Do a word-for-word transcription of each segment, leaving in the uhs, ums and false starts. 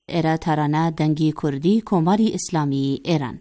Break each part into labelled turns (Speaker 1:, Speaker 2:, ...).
Speaker 1: ئێرە تارانە دەنگی کوردی کۆماری ئیسلامی ئێران.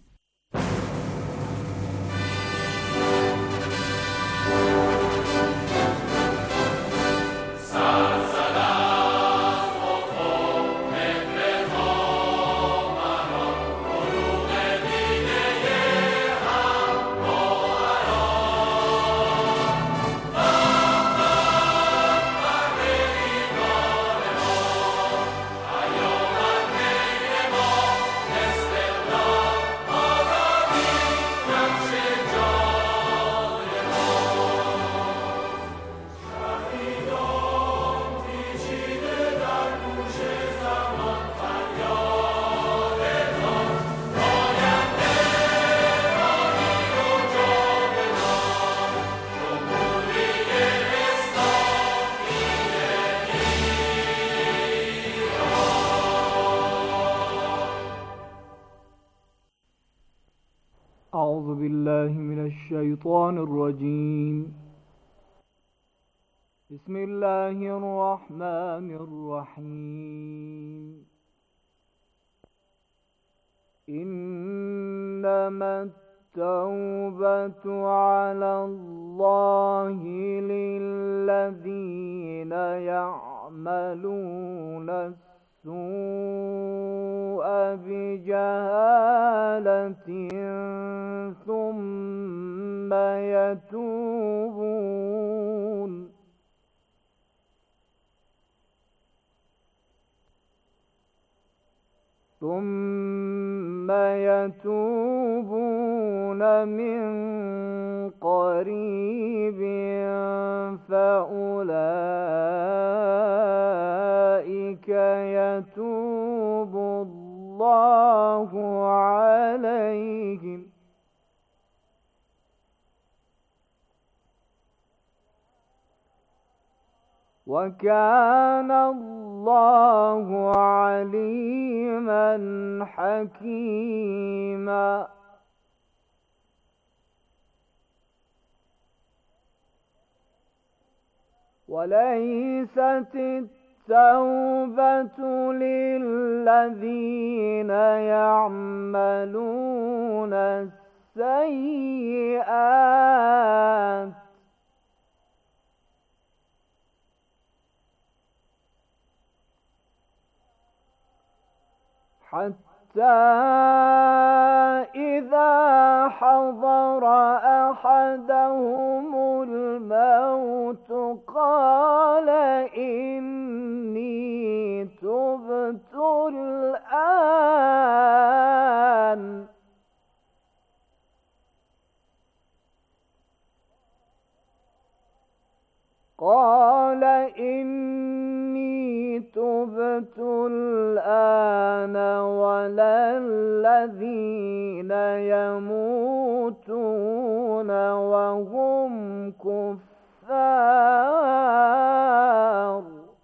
Speaker 2: أعوذ بالله من الشيطان الرجيم. بسم الله الرحمن الرحيم. إنما التوبة على الله للذين يعملون السوء بجهالة ثم يتوبون ثم يتوبون من قريب فأولئك يتوب الله عليهم وكان الله عليما حكيما. وليست التوبة للذين يعملون السيئات حتى إذا حضر أحدهم الموت قال إني تبت الآن قال إني تبت الآن ولا الذين يموتون وهم كفار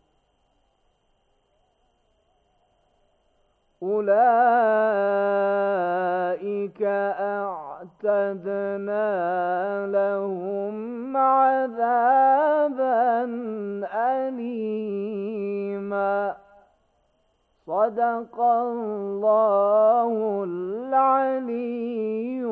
Speaker 2: أولئك أعتدنا لهم عذابا أليما. صدق الله العلي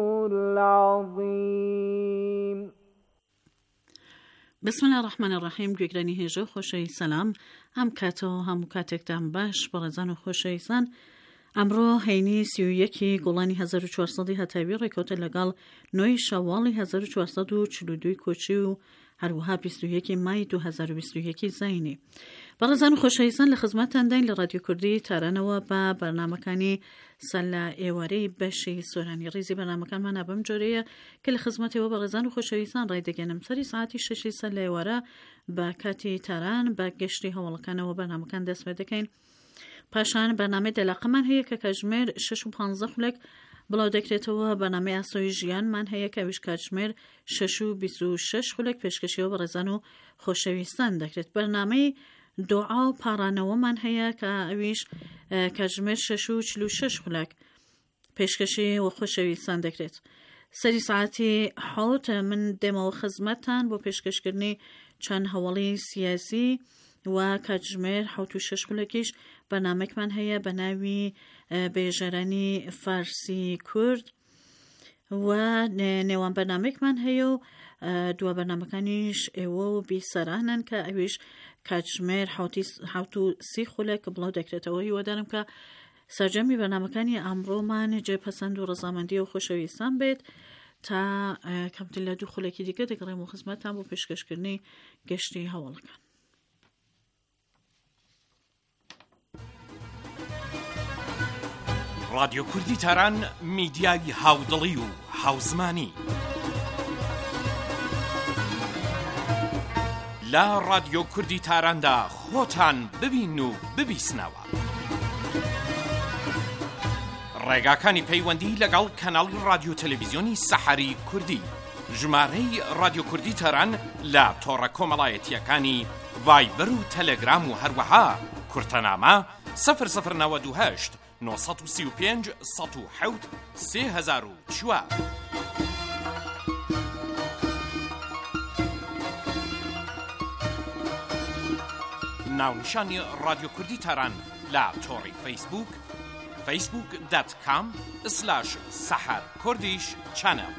Speaker 2: العظيم.
Speaker 3: بسم الله الرحمن الرحیم. گوێگرانی هێژە خۆشەی سەلام ئەم کاتەوە هەموو کاتێکتان باش بەڕێزان و خۆشەویستان. ئەمڕۆ هەینی سی و یەکی گوڵانی هەزار و چوارسەدی هەتاوی ڕێکەوتە لەگەڵ نۆی شەواڵی هەزار و چوارسەد و چل و دوو کۆچی و هەروەها بیست و یەکی مای دوو هەزار و بیست و یەکی زاینی. بەڕێزان و خۆشەویستان لە خزمەتتانداین لە رادیۆ کوردی تارانەوە بە بەرنامەکانی سەلا ئێوارەی بەشی سۆرانی ڕیزی بەرنامەکانمانە بەم جۆرەیە کە لە خزمەتەوە بەڕێزان و خۆشەویستان ڕایدەگەنم سەری ساعتی شەشی سەلا ئێوارە بە کاتی تاران بە گەشتی هەوڵەکانەوە بەرنامەکان دەست پێ دەکەین. پاشان بەرنامەی دەلاقەمان هەیە کە کاتژمێر شەش و پانزدە خولێک بڵاو دەکرێتەوە. بەرنامەی ئاسۆی ژیانمان هەیە کە ئەویش کاتژمێر شەش و بیست و شەش خولێک پێشکەشیەوە بەڕێزان و خۆشەویستان دەکرێت. بەرنامەی دوعا و پارانەوەمان هەیە کە ئەویش کاتژمێر شەش و چل و شەش خولێک پێشکەشی و خۆشەویستان دەکرێت. سەری ساعتی حەوت من دێمەوە خزمەتتان بۆ پێشکەشکردنی چەند هەوڵی سیاسی و کاتژمێر حوت و شەش خولەکیش بەنامێکمان هەیە بە ناوی بێژەرانی فارسی کورد و نێوان بەنامێکمان هەیە و دووە بەنامەکانیش ئێوە و بیسەرانن کە ئەویش کاتژمێر حوت و سی خولێک بڵاو دەکرێتەوە هیوادارم کە سەرجەمی بەنامەکانی ئەمڕۆمان جێپەسەند و ڕەزامەندی و خۆشەویستان بێت تا کەمتر لە دوو خولێکی دیکە دەگەڕێم و خزمەتتان بۆ پێشکەشکردنی گەشتی هەواڵەکان.
Speaker 4: رادیۆ کوردی تاران میدیای هاودڵی و هاوزمانی لە رادیۆ کوردی تاراندا خۆتان ببین و ببیسنەوە. ڕێگاکانی پەیوەندی لەگەڵ کەناڵی رادیۆ تەلەڤیزیۆنی سەحەری کوردی، ژمارەی رادیۆ کوردی تاران لە تۆڕە کۆمەڵایەتیەکانی ڤایبەر و تەلەگرام و هەروەها کورتەنامە سەفر سەفر نەوەد و هەشت نۆ سەد و سی و پێنج سەد و حەوت سێ هەزار و چوار. ناونیشانی رادیۆ کوردی تاران لە تۆڕی فەیسبوک فەیسبوک دات کام سلاش سەحەر کوردیش چەنەڵ.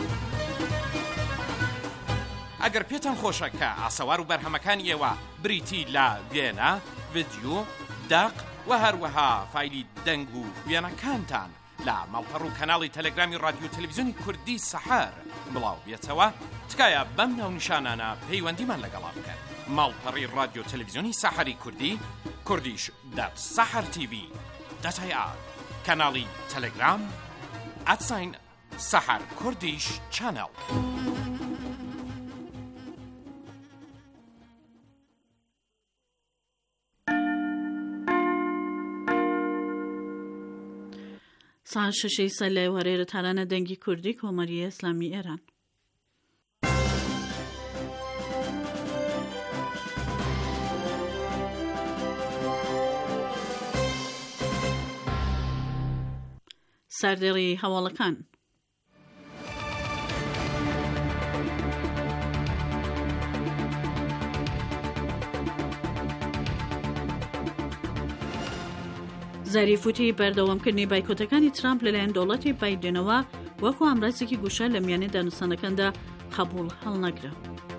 Speaker 4: ئەگەر پێتان خۆشە کە ئاسەوار و بەرهەمەکانی ئێوە بریتی لە وێنە، ڤیدیۆ، داق و هەروەها فایلی دەنگ و وێنەکانتان لە ماڵپەڕ و کەناڵی تەلەگرامی رادیۆ تەلەڤیزیۆنی کوردی سەحەر بڵاو بێتەوە، تکایە بەم ناونیشانانە پەیوەندیمان لەگەڵا بکەن. ماڵپەڕی رادیۆ تەلەڤیزیۆنی سەحەری کوردی، کوردیش دات سەحەر تیڤی دەتای ئا، کەناڵی تەلەگرام ئەتساین سەحەر کوردیش چەنەڵ.
Speaker 3: ساعت شەشەی سەر لە وەرێرە تارانە دەنگی کوردی کۆمەریە ئیسلامی ئێران. سەردێڕی هەواڵەکان. زەریفوتی بەردەوامکردنی بایکۆتەکانی ترامپ لەلایەن دەوڵەتی بایدنەوە وەکو ئامڕازێکی گوشە لە میانەی دانوستانەکاندا قبوڵ هەڵنەگرە.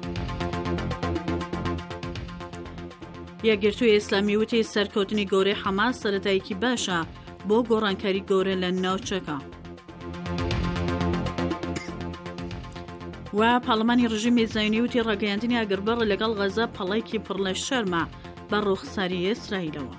Speaker 3: یەکگرتووی ئیسلامی وتی سەرکەوتنی گەورەی حەماس سەرەتایەکی باشە بۆ گۆڕانکاری گەورە لە ناوچەکە. و پاڵمانی ڕژیمی زایۆنی وتی ڕاگەیاندنی ئاگربەڕ لەگەڵ غەزە پەڵەیەکی پڕ لە شەرمە بە ڕوخساری ئیسرائیلەوە.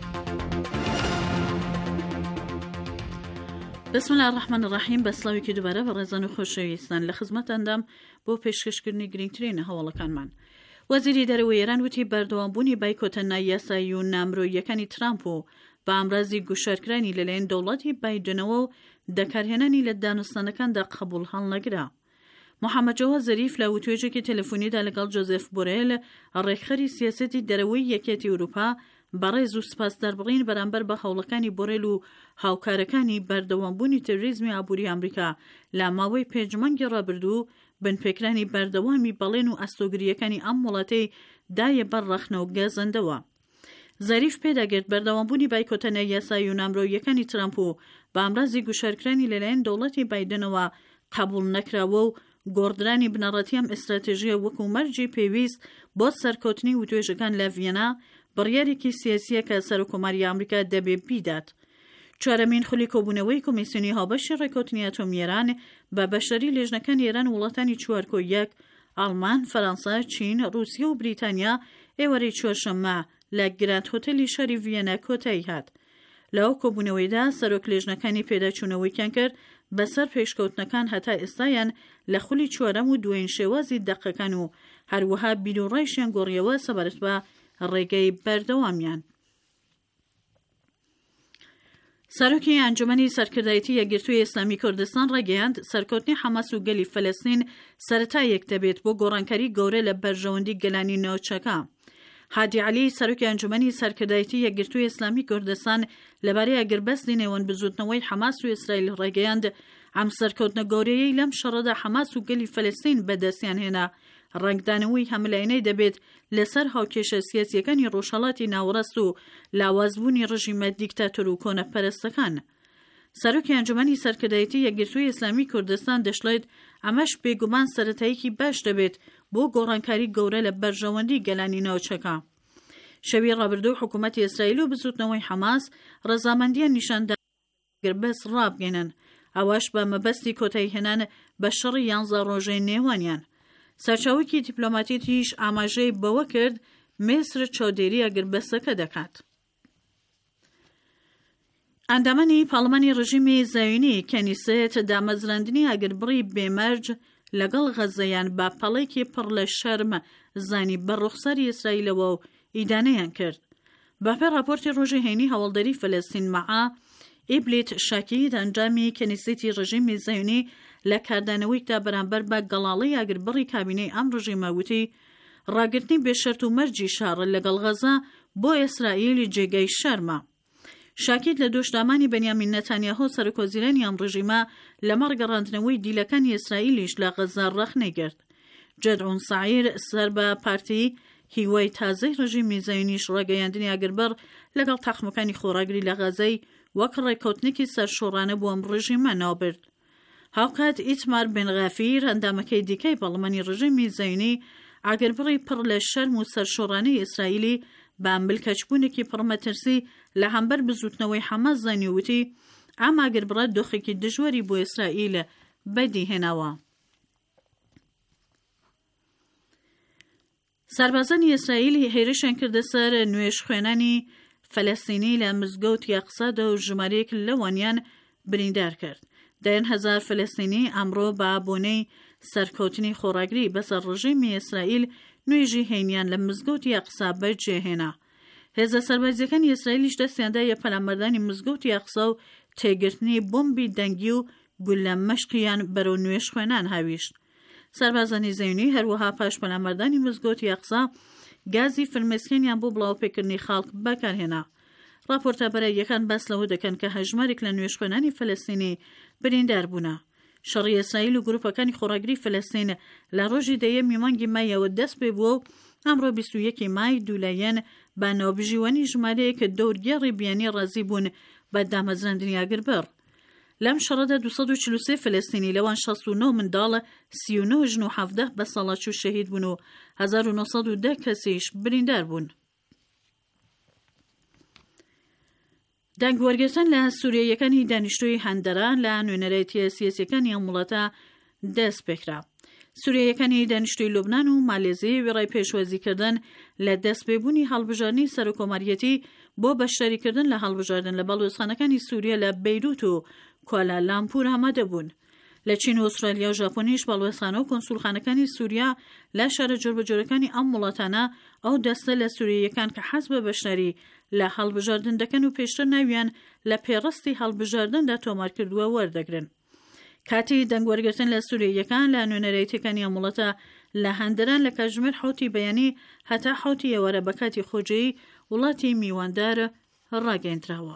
Speaker 3: بسم الله الرحمن الرحیم. بەسڵاوێکی دووبارە بە ڕێزان و خۆشەویستان لە خزمەتاندام بۆ پێشکەشکردنی گرنگترین هەواڵەکانمان. وەزیری دەرەوەی ئێران وتی بەردەوامبوونی بایکۆتە نایاسایی و نامرۆییەکانی ترامپ و بە ئامڕازی گوشارکرانی لەلایەن دەوڵەتی بایدنەوە و دەکارهێنانی لە دانوستانەکاندا قبوڵ هەڵنەگرا. محەممەد جەواد زەریف لە وتوێژێکی تەلەفۆنیدا لەگەڵ جۆزێف بۆرێل ڕێکخەری سیاسەتی دەرەوەی یەکێتی ئەوروپا بەڕێز و سپاسدار بڕین بەرامبەر بە هەوڵەکانی بۆرێل و هاوکارەکانی بەردەوامبوونی تەروریزمی ئابووری ئەمریکا لە ماوەی پێنجمانگی ڕابردوو بنپێکرانی بەردەوامی بەڵێن و ئەستۆگریەکانی ئەم وڵاتەی دایە بەر ڕەخنە و گەزەندەوە. زەریف پێداگرت بەردەوامبوونی بایکۆتە یاسایی و نامرۆیەکانی ترامپ و بە ئامڕازی گوشارکرانی لەلایەن دەوڵەتی بایدنەوە قبوڵ نەکراوە و گۆڕدرانی بنەڕەتی ئەم ئستراتێژیە وەکو مەرجی پێویست بۆ سەرکەوتنی وتوێژەکان لە ڤیەنا بڕیارێکی سیاسیە کە سەرۆکۆماری ئەمریکا دەبێ بیدات. چوارەمین خولی کۆبوونەوەی کۆمیسیۆنی هاوبەشی ڕێکەوتنی ئەتۆمی ئێران بە بەشداری لێژنەکانی ئێران وڵاتانی چوارکۆ یەک ئەڵمان، فەرەنسا، چین، رووسیا و بریتانیا ئێوەرەی چوارشەممە لە گراند هۆتێلی شاری ڤیەنا کۆتایی هات. لەو کۆبوونەوەیدا سەرۆک لێژنەکانی پێداچوونەوەیان کرد بەسەر پێشکەوتنەکان هەتا ئێستایان لە خولی چوارەم و دوێن شێوازی دەقەکان و هەروەها بیرۆڕایشیان گۆڕیەوە سەبارەت بە ڕێگەی بەردەوامیان. سەرۆکی ئەنجومەنی سەرکردایەتی یەکگرتووی ئیسلامی کوردستان ڕێگەیاند سەرکەوتنی حەماس و گەلی فەلەستین سەرەتایەک دەبێت بۆ گۆڕانکاری گەورە لە بەرژەوەندی گەلانی ناوچەکە. هادی علی سەرۆکی ئەنجومەنی سەرکردایەتی یەکگرتووی ئیسلامی کوردستان لەبارەی ئەگربەستی نێوان بزوتنەوەی حەماس و ئیسرائیل ڕێگەیاند ئەم سەرکەوتنە گەورەیەی لەم شەڕەدا حەماس و گەلی فەلەستین بەدەستیان هێنا ڕنگدانەوەی هەملایەنەی دەبێت لەسەر هاوکێشە سیاسیەکانی ڕۆژهەڵاتی ناوەڕاست و لاوازبوونی ڕژیمە دیکتاتۆر و کۆنەپەرستەکان. سەرۆکی ئەنجومەنی سەرکردایەتی یەکگرتووی ئیسلامی کوردستان دەشڵێت ئەمەش بێگومان سەرەتاییەکی باش دەبێت بۆ گۆڕانکاری گەورە لە بەرژەوەندی گەلانی ناوچەکە. شەوی ڕابردوو حکوومەتی ئیسرائیل و بسووتنەوەی حەماس ڕەزامەندیان نیشاندا گربەس ڕابگەنن، ئەوەش بە مەبەستی کۆتایی هێنان بە شەڕی یانزە ڕۆژەی نێوانیان. سەرچاوێکی دیپلۆماتیکیش ئاماژەی بەوە کرد میسر چاودێریە گربەسەکە دەکات. ئەندامانی پاڵمانی ڕژیمی زایونی کەنیسێت دامەزراندنی ئەگربڕی بێمەرج لەگەڵ غەزەیان با پەڵێکی پڕ لە شەرم زانی بە ڕوخساری ئیسرائیلەوە و ئیدانەیان کرد. بەپێ راپۆرتی ڕۆژی هەینی هەوڵدەری فەلەستین مەعا ئیبلیت شاکید ئەنجامی کەنیسێتی ڕژیمی زایونی لە کاردانەوەیدا بەرامبەر بە گەڵاڵی ئەگربڕی کابینەی ئەم ڕژیمە وتی ڕاگرتنی بێشەرت و مەرجی شار لەگەڵ غەزە بۆ ئیسرائیلی جێگەی شەرمە. شاکید لە دۆشدامانی بەنیامین نەتانیاهۆ سەرۆکۆزیرانی ئەم ڕژیمە لەمەڕ گەڕاندنەوەی دیلەکانی ئیسرائیلیش لە غەزە ڕەخنەی گرت. جەدعون سعیر سەر بە پارتی هیوای تازەی ڕژیمی زایونیش ڕاگەیاندنی ئەگربڕ لەگەڵ تاقمەکانی خۆراگری لە غەزەی وەک ڕێکەوتنێکی سەرشۆڕانە بۆ ئەم ڕژیمە ناوبرد. هاوکات ئیتمار بن غافیر ئەندامەکەی دیکەی پەڵمانی ڕژیمی زایونی ئاگربڕی پڕ لە شەرم و سەرشۆڕانەی ئیسرائیلی بە ئەمبلکەچبوونێکی پڕمەترسی لە هەمبەر بزوتنەوەی حەماس زانی وتی ئەم ئاگربڕە دۆخێکی دژوەری بۆ ئیسرائیل بەدی هێناوە. سربازانی ئیسرائیلی هێرشیان کردە سەر نوێژ خوێنانی فەلەستینی لە مزگەوت یاقسادە و ژمارەیەک لەوانیان بریندار کرد. دەیان هەزار فەلەستینی ئەمڕۆ بە بۆنەی سەرکەوتنی خۆراگری بەسەر ڕژیمی ئیسرائیل نوێژی هەینیان لە مزگەوت یاقسا بەجێهێنا. هێزە سەربازیەکانی ئیسرائیلیش دەستیاندا یە پەلامەردانی مزگەوت یاقسا و تێگرتنی بۆمبی دەنگی و گول لە مەشقیان بەرەو نوێژ خوێنان هاویشت. سەربازانی زەیونی هەروەها پاش پەلامەردانی مزگەوت یاقسا گازی فرمێسکێنیان بۆ بڵاوپێکردنی خاڵک بەکارهێنا. راپۆرتە بەرەیەکان باس لەوە دەکەن کە هەژمارێک لە نوێژ خوێنانی فەلەستینی بریندار بوونە. شەڕی ئیسرائیل و گروپەکانی خۆراگری فەلەستین لە ڕۆژی دەیەمی مانگی مایەوە دەست پێ بووە و ئەمڕۆ بیست و یەکی مای دوولایەن بە ناوبژیوەنی ژمارەیە کە دەورگێڕی بیانی ڕازی بوون بە دامەزراندنی ئاگربڕ. لەم شەڕەدا دووسەد و چل و سێ فەلەستینی لەوان شەست و نۆ منداڵە سی و نۆ ژن و حەڤدە بە سەڵاچ و شەهید بوون و هەزار و نۆسەد و دە کەسیش بریندار بوون. دەنگوەرگرتن لە سووریەکانی دانیشتووی هەندەران لە نوێنەرەتی سیاسیەکانی ئەم وڵاتە دەست پێکرا. سووریەکانی دانیشتووی لوبنان و مالێزیای وێڕای پێشوازیکردن لە دەستپێبوونی هەڵبژاردنی سەرۆکۆماریەتی بۆ بەشداریکردن لە هەڵبژاردن لە بەڵوێزخانەکانی سووریا لە بەیروت و کوالالامپور ئامادە بوون. لە چین و ئوسترالیا و ژاپۆنیش بەڵوێزخانە و کۆنسوڵخانەکانی سووریا لە شارە جۆربەجۆرەکانی ئەم وڵاتانە ئەو دەستە لە سووریەکان کە حەز بە بەشداری لە هەڵبژاردن دەکەن و پێشتر ناویان لە پێڕستی هەڵبژاردندا تۆمار کردووە وەردەگرن. کاتی دەنگوەرگرتن لە سووریەکان لە نوێنەرەتیەکانی ئەم وڵاتە لە هەندەران لە کاتژمێر حوتی بەیانی هەتا حوتی ئێوارە بە کاتی خۆجەیی وڵاتی میواندار ڕاگەیەندراوە.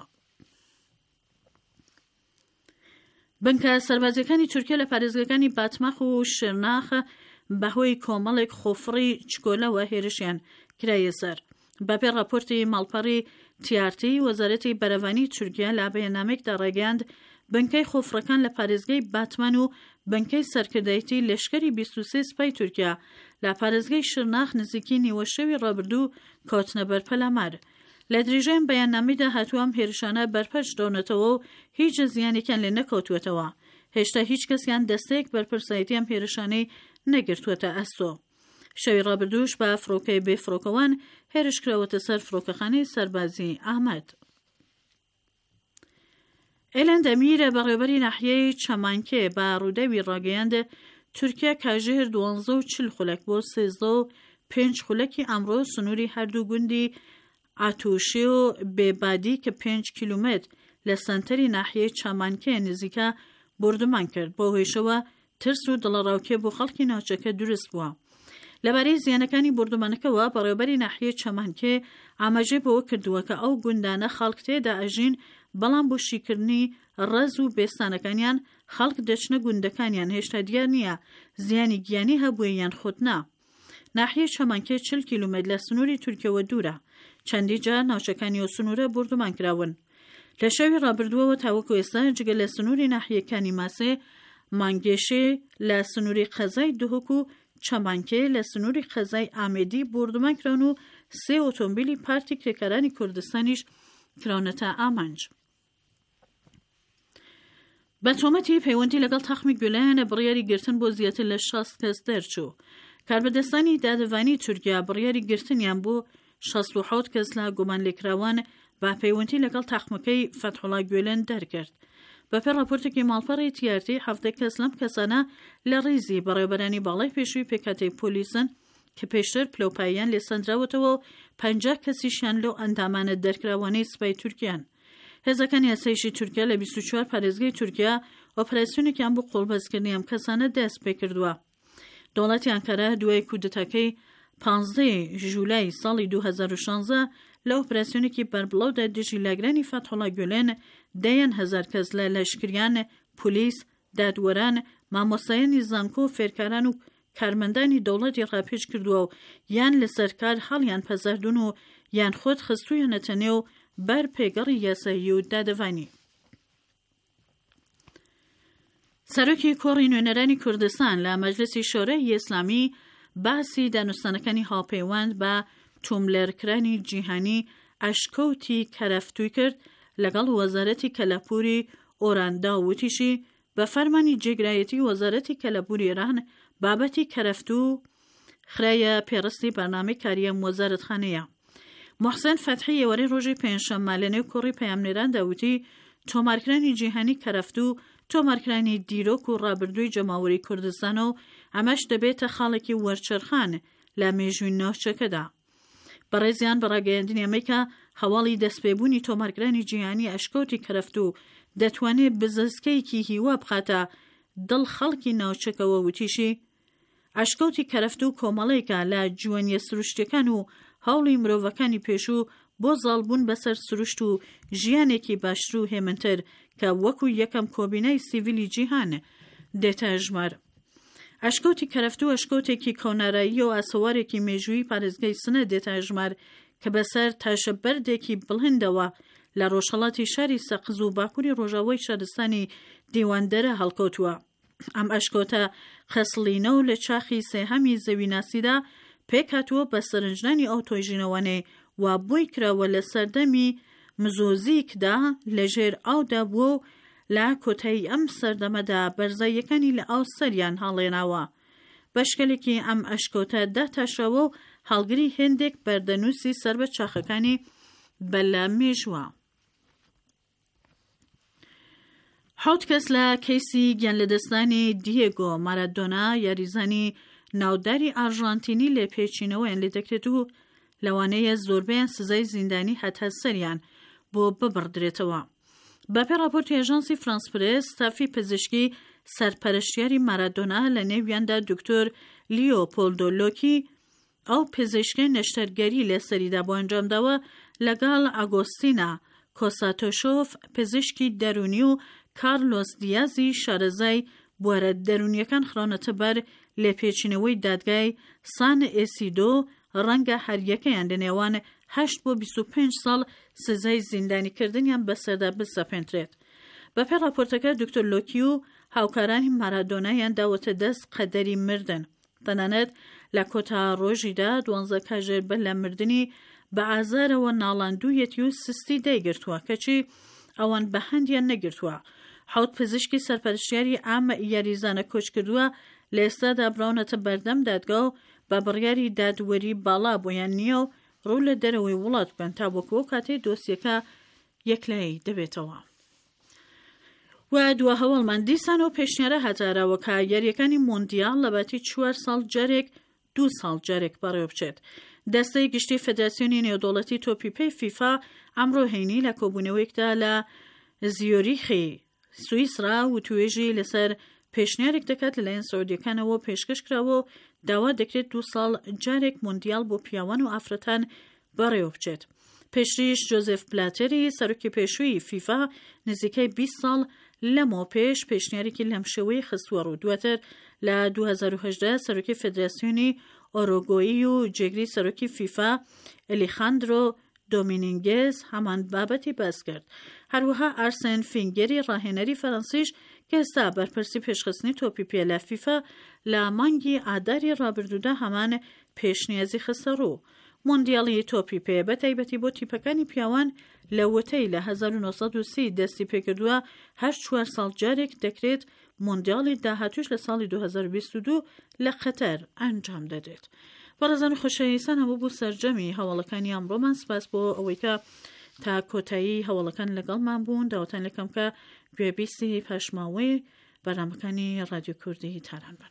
Speaker 3: بنکە سەربازیەکانی تورکیا لە پارێزگاکانی باتماخ و شرناخ بەهۆی کۆمەڵێک خۆفڕی چکۆلەوە هێرشیان کرایە سەر. بەپێ راپۆرتی ماڵپەڕی تیارتی وەزارەتی بەرەڤانی تورکیا لە بەیاننامێکدا ڕێگەیاند بنکەی خۆفڕەکان لە پارێزگای باتمان و بنکەی سەرکردایەتی لەشکری بیست و سێ سپای تورکیا لە پارێزگای شرناخ نزیکی نیوەشەوی ڕابردوو کەوتنە بەر پەلامار. لە درێژەیان بەیاننامەدا هاتووەم هێرشانە بەرپەرش دەونەتەوە و هیچ زیانێکیان لێ نەکەوتوێتەوە. هێشتا هیچ کەسیان دەستەیەک بەرپرسایەتی ئەم هێرشانەی نەگرتووەتە ئەستۆ. شەوی ڕابردووش بە فڕۆکەی بێفڕۆکەوان هێرش کراوەتە سەر فڕۆکەخانەی سەربازی ئەحمەد. ئێلەن دەمیرە بەڕێوەبەری ناحیەی چەمانکێ بە ڕوودەوی ڕاگەیاند تورکیا کاژێر دوانزە و چل خولەک بۆ سێزدە و پێنج خولەکی ئەمڕۆ سنووری هەردوو گوندی ئاتوشی و بێبادی کە پێنج کیلومتر لە سەنتەری ناحیەی چەمانکێ نزیکە بردومان کرد بۆ هۆیشەوە ترس و دڵەڕاوکێ بۆ خەڵکی ناوچەکە دروست بووە. لەبارەی زیانەکانی بردومانەکەوە بەڕێوەبەری ناحیەی چەمانکێ ئاماژەی بەوە کردووە کە ئەو گوندانە خەڵک تێدا ئەژین بەڵام بۆ شیکردنی ڕەز و بێستانەکانیان خەڵک دەچنە گوندەکانیان هێشتا دیار نییە زیانی گیانی هەبووە یان خۆتنا. ناحیە چەمەنکە چل کیلومتر لە سنووری تورکیەوە دوورە. چەندی جار ناوچەکانی ئەو سنوورە بردومان کراون. لە شەوی ڕابردووەوە تاوەکو ئێستا جگە لە سنووری ناحیەکانی ماسێ، مانگێشێ لە سنووری قەزای دوهۆک و چەمەنکێ لە سنووری قەزای ئامێدی بردومان کراون و سێ ئۆتۆمبیلی پارتی کرێکارانی کوردستانیش کراونەتە ئامانج. بە تۆمەتی پەیوەندی لەگەڵ تاخمی گولایانە بڕیاری گرتن بۆ زیاتر لە شەست کەس دەرچوو. کاربەدەستانی دادەوانی تورکیا بڕیاری گرتنیان بۆ شەست و حەوت کەس لە گومان لێکراوان با پەیوەندی لەگەڵ تاخمەکەی فەتحوڵا گوێلەن دەرکرد. بەپێ راپۆرتێکی ماڵپەڕی تیارتی هەفتە کەس لەم کەسانە لە ڕیزی بەڕێوەبەرانی باڵای پێشووی پێکهاتەی پۆلیسن کە پێشتر پلۆپاییان لێسەندراوەتەوە و پەنجا کەسیشیان لەو ئەندامانە دەرکراوانەی سوپای تورکیان. هێزەکانی یاسایشی تورکیا لە بیست و چوار پارێزگای تورکیا ئۆپراسیۆنێکیان بۆ قۆڵبەستکردنی ئەم کەسانە دەست پێ کردووە. دەوڵەتی ئەنکارا دوای کودتاکەی پانزدەی ژولای ساڵی دوو هەزار و شانزە لە ئۆپراسیۆنێکی بەربڵاودا دژی لاگرانی فەتحوڵا گوێلێن دەیان هەزار کەس لە لەشکریان، پۆلیس، دادوەران، مامۆستایانی زانکۆ و فێرکاران و کارمەندانی دەوڵەتی ڕاپێچ کردووە و یان لەسەر کار هەڵیان پەزاردون و یان خۆت خستوویانەتە نێو بەر پێگەڕی یاسایی و دادەوانی. سەرۆکی کۆڕی نوێنەرانی کوردستان لە مەجلسی شۆرەی ئیسلامی باسی دانوستانەکانی هاوپەیوەند بە تۆملێرکرانی جیهانی ئەشکەوتی کەرەفتووی کرد لەگەڵ وەزارەتی کەلەپوری ئۆراندا وتیشی بە فەرمانی جێگرایەتی وەزارەتی کەلەپوری ئێران بابەتی کەرەفتوو خرایە پێڕستی بەرنامەی کاریەم وەزارەتخانەیە. محسن فەتحی ئێوەرەی ڕۆژی پێنجشەممە لە نێو کۆڕی پەیامنێراندا وتی تۆمارکرانی جیهانی کەرەفتوو تۆمارکرانی دیرۆک و ڕابردووی جەماوەری کوردستان و ئەمەش دەبێتە خاڵێکی وەرچەرخان لە مێژووی ناوچەکەدا. بەڕێزیان بەڕاگەیاندنی ئەمریکا هەواڵی دەستپێبوونی تۆمارکرانی جیهانی ئەشکەوتی کەرەفتوو دەتوانێت بزەستکەیەکی هیوا بخاتە دڵ خەڵکی ناوچەکەوە وتیشی ئەشکەوتی کەرەفتوو کۆمەڵێکە لە جوانیە سروشتەکان و هەوڵی مرۆڤەکانی پێشوو بۆ زاڵبوون بەسەر سروشت و ژیانێکی باشتر و هێمنتر کە وەکو یەکەم کۆبینەی سیڤیلی جیهان دێتە ژمار. ئەشکەوتی کەرەفتوو ئەشکەوتێکی کۆنارایی و ئاسەوارێکی مێژووی پارێزگای سنە دێتە ژمار کە بەسەر تاشە بەردێکی بڵهندەوە لە ڕۆژهەڵاتی شاری سەقز و باکووری ڕۆژاوای شارستانی دیواندەرە هەڵکەوتووە. ئەم ئەشکەوتە خەسڵینە و لە چاخی سێهەمی زەویناسیدا پێکهاتووە بە سەرنجدانی ئەو تۆیژینەوەنێ و بۆی کراوە لە سەردەمی مزۆزیکدا لەژێر ئاودا بووە و لە کۆتایی ئەم سەردەمەدا بەرزاییەکانی لە ئاو سەریان هەڵێناوە. بەشکەلێکی ئەم ئەشکەوتە داتاشەوە و هەڵگری هێندێک بەردەنووسی سەر بە چاخەکانی بەلە مێژووە. حوت کەس لە کەیسی گیانلەدەستانی دیێگۆ مارادۆنا یاریزانی ناوداری ئارژانتینی لێ پێچینەوەیان لێ دەکرێت و لەوانەیە زۆربیان سزای زیندانی هەتا سەریان بۆ ببڕدرێتەوە. بەپێ راپۆرتی ئەژانسی فرانس پرێس ستافی پزیشکی سەرپەرشتیاری مارادۆنا لە نێویاندا دکتۆر لیۆپۆلدۆ لۆکی ئەو پزیشکی نەشتەرگەری لێسەریدا بۆ ئەنجامداوە لەگەڵ ئاگۆستینا کۆساتۆشۆف پزیشکی دەرونی و کارلۆس دیازی شارەزای بوارە دەرونیەکان خڕۆنەتە بەر لێپێچینەوەی دادگای سان ئێسیدۆ ڕەنگە هەریەکەیان لە نێوان هەشت بۆ بیست و پێنج ساڵ سزای زیندانیکردنیان بەسەردا بسەپێنرێت. بەپێ راپۆرتەکە دکتۆر لۆکی و هاوکارانی مارادۆنایان داوەتە دەست قەدەری مردن. تەنانەت لە کۆتا ڕۆژیدا دوانزە کاژێر بە لە مردنی بە ئازارەوە ناڵاندوویەتی و سستی دەیگرتووە کەچی ئەوان بە هەندیان نەگرتووە. حوت پزیشکی سەرپەرشتیاری ئامە یاریزانە کۆچ کردووە لە ئێستادا براونەتە بەردەم دادگا و بە بڕیاری دادوەری باڵا بۆیان نییە و ڕوو لە دەرەوەی وڵات بن تا بۆکەوە کاتێ دۆسیەکە یەکلایی دەبێتەوە. و دووە هەوڵمان دیسان و پێشنیارە هەتاراوە کە یاریەکانی مۆندیال لە باتی چوار ساڵ جارێک دوو ساڵ جارێک بەڕێوە بچێت. دەستەی گشتی فێدراسیۆنی نێودەوڵەتی تۆپیپەی فیفا ئەمڕۆ هەینی لە کۆبوونەوەیەکدا لە زیۆریخی سوئیسرا و توێژی لەسەر پێشنیارێک دەکات لەلایەن سعودیەکانەوە پێشکەش کراوە و داوا دەکرێت دوو ساڵ جارێک مۆندیال بۆ پیاوان و ئافرەتان بەڕێوە بچێت. پێشتریش جۆزێف بلاتەری سەرۆکی پێشووی فیفا نزیکەی بیست ساڵ لەمەوە پێش پێشنیارێکی لەم شێوەیە خستووە ڕوو. دواتر لە دوو هەزار و هەژدە سەرۆکی فێدراسیۆنی ئۆروگۆیی و جێگری سەرۆکی فیفا ئەلیخاندرۆ دۆمینگێز هەمان بابەتی باس کرد. هەروەها ئارسێن فینگەری ڕاهێنەری فەڕەنسیش کە ئێستا بەرپرسی پێشخستنی تۆپی پێ لە فیفا لە مانگی ئاداری ڕابردوودا هەمان پێشنیازی خستە ڕوو. مۆندیاڵی تۆپی پێ بە تایبەتی بۆ تیپەکانی پیاوان لە وتەی لە هەزار و نۆسەد و سی دەستی پێکردووە هەر چوار ساڵ جارێک دەکرێت مۆندیاڵی داهاتوش لە ساڵی دوو هەزار و بیست و دوو لە قەتەر ئەنجام دەدرێت. بەڕێزان و خۆشەویستان هەموو بوو سەرجەمی هەواڵەکانی ئەمڕۆمان. سپاس بۆ ئەوەی کە تا کۆتایی هەواڵەکان لەگەڵمان بوون. داوەتان لەکەم کە گوێبیستی پاشماوەی بەرنامەکانی ڕادیۆ کوردی تاران بن.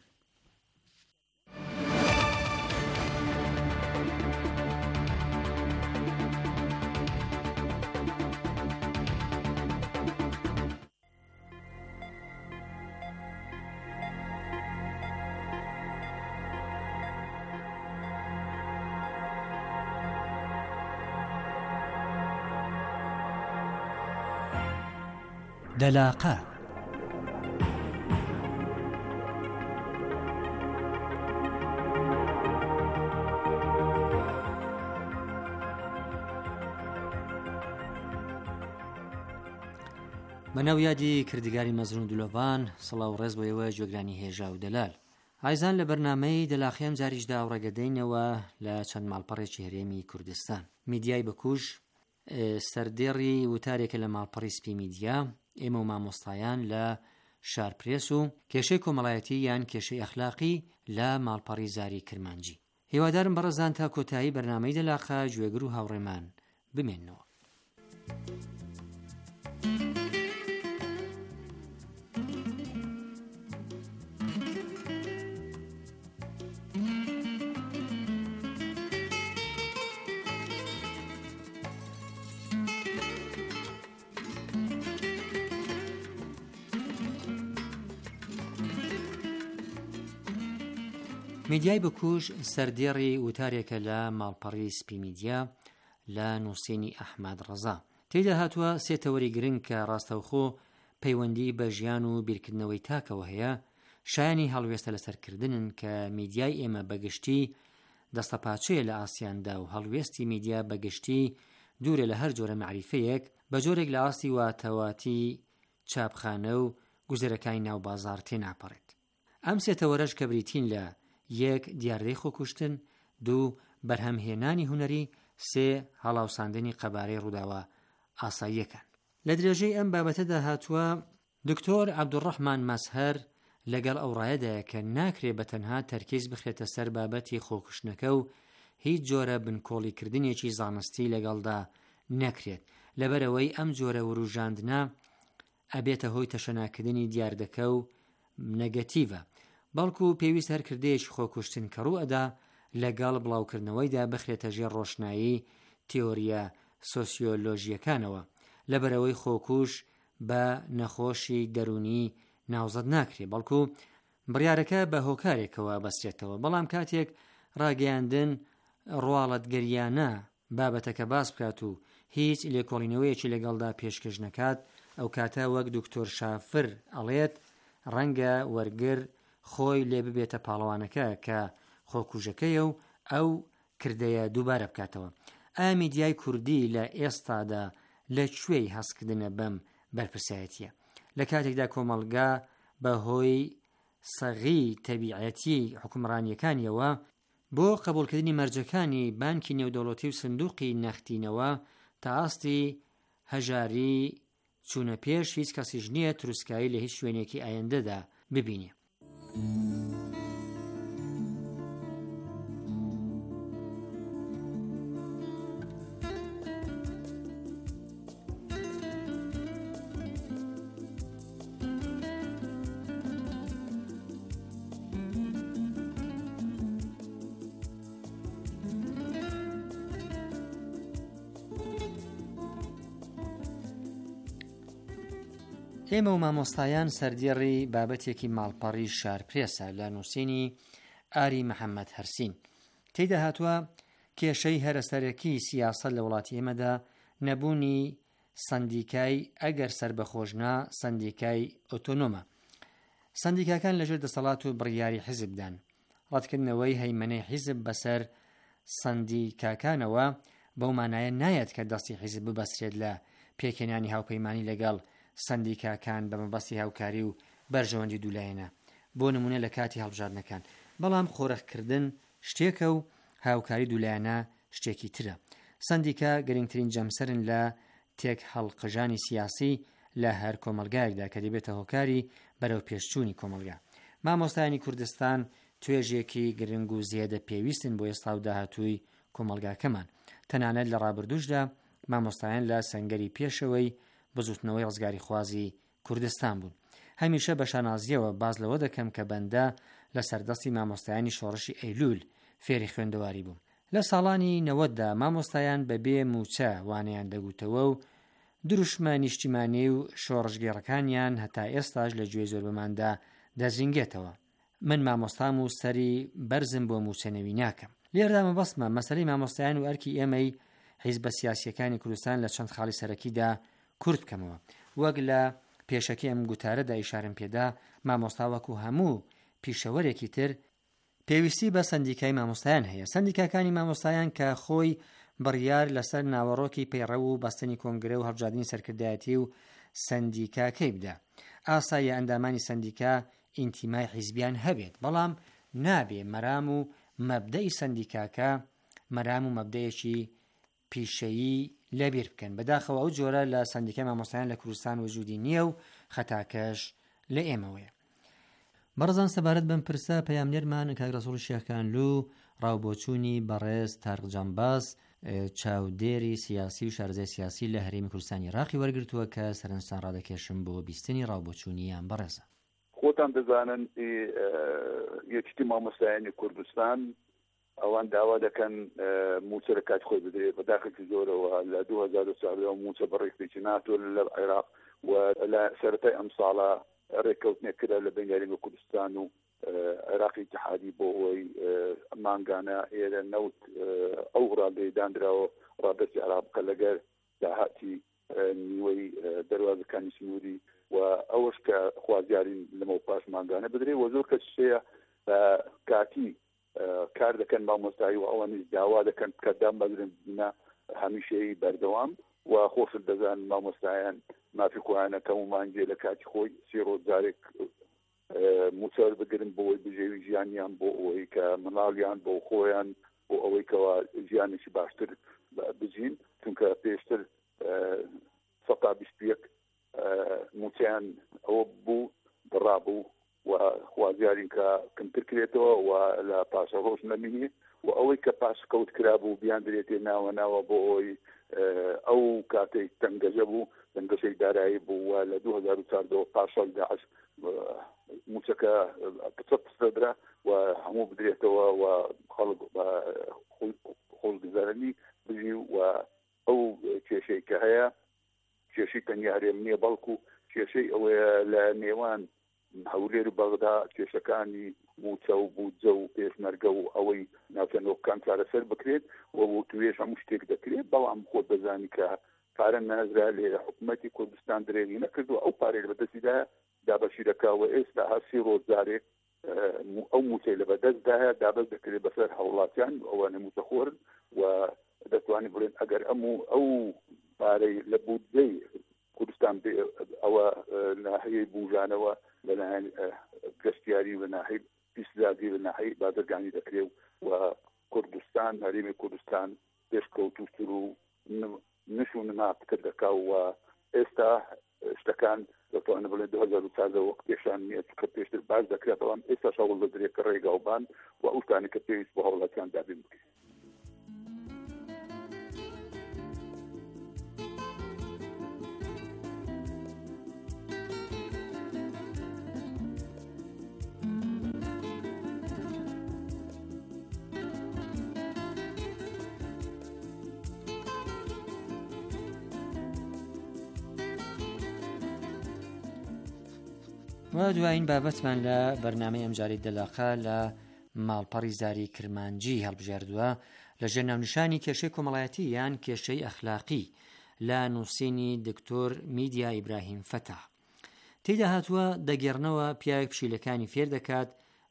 Speaker 5: دەلاقە بەناو یادی کردگاری مەزروون دولۆڤان سڵاو ڕێز بۆ ئێوە جۆگرانی هێژا و دەلال. ئایزان لە بەرنامەی دەلاخیم جاریشدا و ڕێگەدەینەوە لە چەند ماڵپەڕێکی هەرێمی کوردستان. میدیای بەکوژ سەردێڕی وتارێکە لە ماڵپەڕی سپی میدیا، ئێمە و مامۆستایان لە شارپرێس و کێشەی کۆمەڵایەتی یان کێشەی ئەخلاقی لە ماڵپەڕی زاری کرمانجی. هیوادارم بەڕێزان تا کۆتایی بەرنامەی دەلاقە گوێگر و هاوڕێمان بمێننەوە. میدیای بەکوژ سەردێڕی وتارێکە لە ماڵپەڕی سپی میدیا لە نووسینی ئەحمەد ڕەزا. تێیدا هاتووە سێ تەوەری گرنگ کە ڕاستەوخۆ پەیوەندی بە ژیان و بیرکردنەوەی تاکەوە هەیە، شایانی هەڵوێستە لەسەرکردنن کە میدیای ئێمە بەگشتی دەستەپاچەیە لە ئاسیاندا و هەڵوێستی میدیا بەگشتی دوورە لە هەر جۆرە معریفەیەک بە جۆرێک لە ئاستی واتەواتی چاپخانە و گوزەرەکانی ناو بازار تێناپەڕێت. ئەم سێ تەوەرەش کە بریتین لە یەک دیاردەی خۆکوشتن، دوو بەرهەمهێنانی هوەری، سێ هەڵاوساندنی قەبارەی ڕووداوە ئاساییەکان. لە درێژەی ئەم بابەتەدا هاتووە دکتۆر عەبدوڕەحمان مەسهەر لەگەڵ ئەو ڕایەدایە کە ناکرێ بە تەنها تەرکیز بخرێتە سەر بابەتی خۆکوشتنەکە و هیچ جۆرە بنکۆڵیکردنێکی زانستی لەگەڵدا نەکرێت، لەبەرەوەی ئەم جۆرە وروژاندنە ئەبێتە هۆی تەشەناکردنی دیاردەکە و نەگەتیڤە، بەڵکو پێویست هەر کردەیەکی خۆکوشتن کە ڕوئەدا لەگەڵ بڵاوکردنەوەیدا بخرێتە ژێر ڕۆشنایی تیۆریە سۆسیۆلۆژیەکانەوە، لەبەرەوەی خۆکوش بە نەخۆشی دەرونی ناوزەد ناکرێت، بەڵکو بڕیارەکە بە هۆکارێکەوە بەستێتەوە. بەڵام کاتێک ڕاگەیاندن ڕواڵەتگەریانە بابەتەکە باس بکات و هیچ لێکۆڵینەوەیەکی لەگەڵدا پێشکەش نەکات، ئەو کاتە وەک دکتۆر شافر ئەڵێت ڕەنگە وەرگر خۆی لێ ببێتە پاڵەوانەکە کە خۆکوژەکەیە و ئەو کردەیە دووبارە بکاتەوە. ئایا میدیای کوردی لە ئێستادا لەکوێی هەستکردنە بەم بەرپرسایەتیە؟ لە کاتێکدا کۆمەڵگا بەهۆی سەغی تەبیعەتی حکومڕانیەکانیەوە بۆ قبولکردنی مەرجەکانی بانکی نێودەوڵەتی و سندوقی نەختینەوە تا ئاستی هەژاری چوونە پێش، هیچ کەسیش نییە تروسکایی لە هیچ شوێنێکی ئایندەدا ببینێ. ئێمە و مامۆستایان سەردێڕی بابەتێکی ماڵپەڕی شارپرێسە لە نووسینی ئاری محەممەد هەرسین. تێیدا هاتووە کێشەی هەرەسەرەکی سیاسەت لە وڵاتی ئێمەدا نەبوونی سندیکای ئەگەر سربەخۆشنا سندیکای ئۆتۆنۆمە. سندیکاکان لەژێر دەسەڵات و بڕیاری حزبدان، ڕەتکردنەوەی هەیمەنەی حیزب بەسەر سەندیکاکانەوە بەو مانایە نایەت کە دەستی حیزب ببەسرێت لە پێکێنانی هاوپەیمانی لەگەڵ سەندیکاکان بە مەبەستی هاوکاری و بەرژەوەندی دوولایەنە بۆ نمونە لە کاتی هەڵبژاردنەکان. بەڵام خۆرەخکردن شتێکە و هاوکاری دوولایەنە شتێکی ترە. سەندیکا گرنگترین جەمسەرن لە تێک هەڵقژانی سیاسی لە هەر کۆمەلگایەکدا کە دەبێتە هۆکاری بەرەو پێشچوونی کۆمەلگا. مامۆستایانی کوردستان توێژێکی گرنگ و زیادە پێویستن بۆ ئێستا و داهاتووی کۆمەلگاکەمان. تەنانەت لە ڕابردووشدا مامۆستایان لە سەنگەری پێشەوەی بزوتنەوەی ڕزگاری خوازی کوردستان بوون. هەمیشە بە شانازیەوە باز لەوە دەکەم کە بەندە لە سەردەستی مامۆستایانی شۆڕشی ئەیلول فێری خوێندەواری بووم. لە ساڵانی نەوەتدا مامۆستایان بەبێ موچە وانیان دەگوتەوە و دروشمە نیشتیمانی و شۆڕژگێڕەکانیان هەتا ئێستاش لە گوێ زۆر بەماندا دەزینگێتەوە. من مامۆستام و سەری بەرزم بۆ موچەنەوی ناکەم. لێردا مەبەستمە مەسەلەی مامۆستایان و ئەرکی ئێمەی حیزبە سیاسیەکانی کوردستان لە چەند خاڵی سەرەکیدا کورت بکەمەوە. وەک لە پێشەکەی ئەم گوتارەدا ئیشارەم پێدا مامۆستا وەکو هەموو پیشەوەرێکی تر پێویستی بە سەندیکای مامۆستایان هەیە. سەندیکاکانی مامۆستایان کە خۆی بڕیار لەسەر ناوەڕۆکی پەیڕەو و بەستنی کۆنگرە و هەڵبژاردننی سەرکردایەتی و سەندیکاکەی بدە. ئاسایە ئەندامانی سەندیکا ئینتیمای حیزبیان هەبێت، بەڵام نابێ مەرام و مەبدەی سەندیکاکە مەرام و مەبدەیەکی پیشەیی لەبیر بکەن. بەداخەوە ئەو جۆرە لە سەندیکای مامۆستایان لە کوردستان وجودی نییە و خەتاکەش لە ئێمەوەیە. بەڕزان سەبارەت بەم پرسە پەیامنێرمان کاک ڕەسوڵ شێخکانلو ڕاوبۆچوونی بەڕێز تارق جانباز چاودێری سیاسی و شارەزای سیاسی لە هەرێمی کوردستانی عێراقی وەرگرتووە کە سەرنجتان ڕادەکێشم بۆ بیستنی ڕاوبۆچوونیان بەڕێزە.
Speaker 6: خۆتان دەزانن یەکیتی مامۆستایانی کوردستان ئەوان داوا دەکەن موچە لە کات خۆی بدرێت بەداخەکی زۆرەوە لە دوو هەزار و چواردە موچە بەڕێکێکی ناتۆ لە عێراق و لە سەرەتای ئەم ساڵە ڕێککەوتنێکرا لە بەنگاریمە کوردستان و عێراقی اتحادی بۆ ئەوەی مانگانە ئێرە نەوت ئەو ڕادەیدانراوە ڕادەتی عێراق بکە لەگەر داهاتی نیوەی دەواازەکانی سنووری و ئەوەش کە خوازیارین لەمە پاش مانگانە بدرێ و زۆر کەس شەیە کاتی کار دەکەن مامۆستایی و ئەوانیش داوا دەکەن کە دام بەگرن بینە هەمیشەی بەردەوام و خۆشت دەزان مامۆستایان مافی کوانەکەم و مانگێ لە کاتی خۆی سێ ڕۆژ جارێک موچەر بگرن بۆەوەی بژێوی ژیانیان بۆ ئەوەی کە مناڵیان بۆ خۆیان بۆ ئەوەی کەوا ژیانێکی باشتر بجین چونکە پێشتر سەتا بیست و یەک موچیان ئەوە بوو دڕابوو و خوازیارین کە کەمتر کرێتەوە و لە پاشە ڕۆژ نەمینی و ئەوەی کە پاش کەوت کرابوو بیان درێتێ ناوە ناوە بۆ ئەوەی ئەو کاتێک تەنگەژە بوو تەنگەشەی دارایی بوو و لە دوو هەزار و چواردەوە پاشەڵ داعش موچەکە پچە پسەدرا و هەموو بدرێتەوە و خەڵک خۆشگوزارنی بژی و ئەو کێشەی کە هەیە کێشەی تەنیارێم نییە بەڵکو کێشەی ئەوەیە لە نێوان هەولێر و بەغدا کێشەکانی موچە و بودجە و پێشمەرگە و ئەوەی ناوچەندۆکان چارەسەر بکرێت و بۆ توێش هەموو شتێک دەکرێت بەڵام خۆت بەزانی کە پارە نازرا لێ حکوومەتی کوردستان درێنی نەکردو ئەو پارەی بەدەستیدا دابەشیرەکەوە ئێستا هەسی ڕۆژدارێک ئەو موچەی لە بەدەستداهەیە دابەست دەکرێت بەسەر هەوڵاتیان ئەوانە موچەخۆرن و دەتوانین بڵێن ئەگەر ئەموو ئەو پارەی لە بودجەی کوردستان ئەوە ناحەیەی بوژانەوە لە ناحیەی گەشتیاری و ناحیەی پیسزادی و ناحیەی بازرگانی دەکرێت و کوردستان هەرێمی کوردستان پێشکەوتووتر و نشون ناپکرد دەکا و ئێستا شتەکان دەتوانێت بڵێن دوو هەزار و چواردە وەک پێشان نییە کە پێشتر باز دەکرێت بەڵام ئێستا هەوڵ دەدرێت کە ڕێگاوبان و ئەو شتانێک کە پێویست بۆ هەوڵاتیان دابین بکرێت.
Speaker 5: و دوایین بابەتمان لە بەرنامەی ئەمجاری دەلاقا لە ماڵپەڕی زاری کرمانجی هەڵبژاردووە لە ژێرناونیشانی کێشەی کۆمەڵایەتی یان کێشەی ئەخلاقی لە نووسینی دکتۆر میدیا ئیبراهیم فەتاح. تێیدا هاتووە دەگێڕنەوە پیاوێک پشیلەکانی فێر دەکات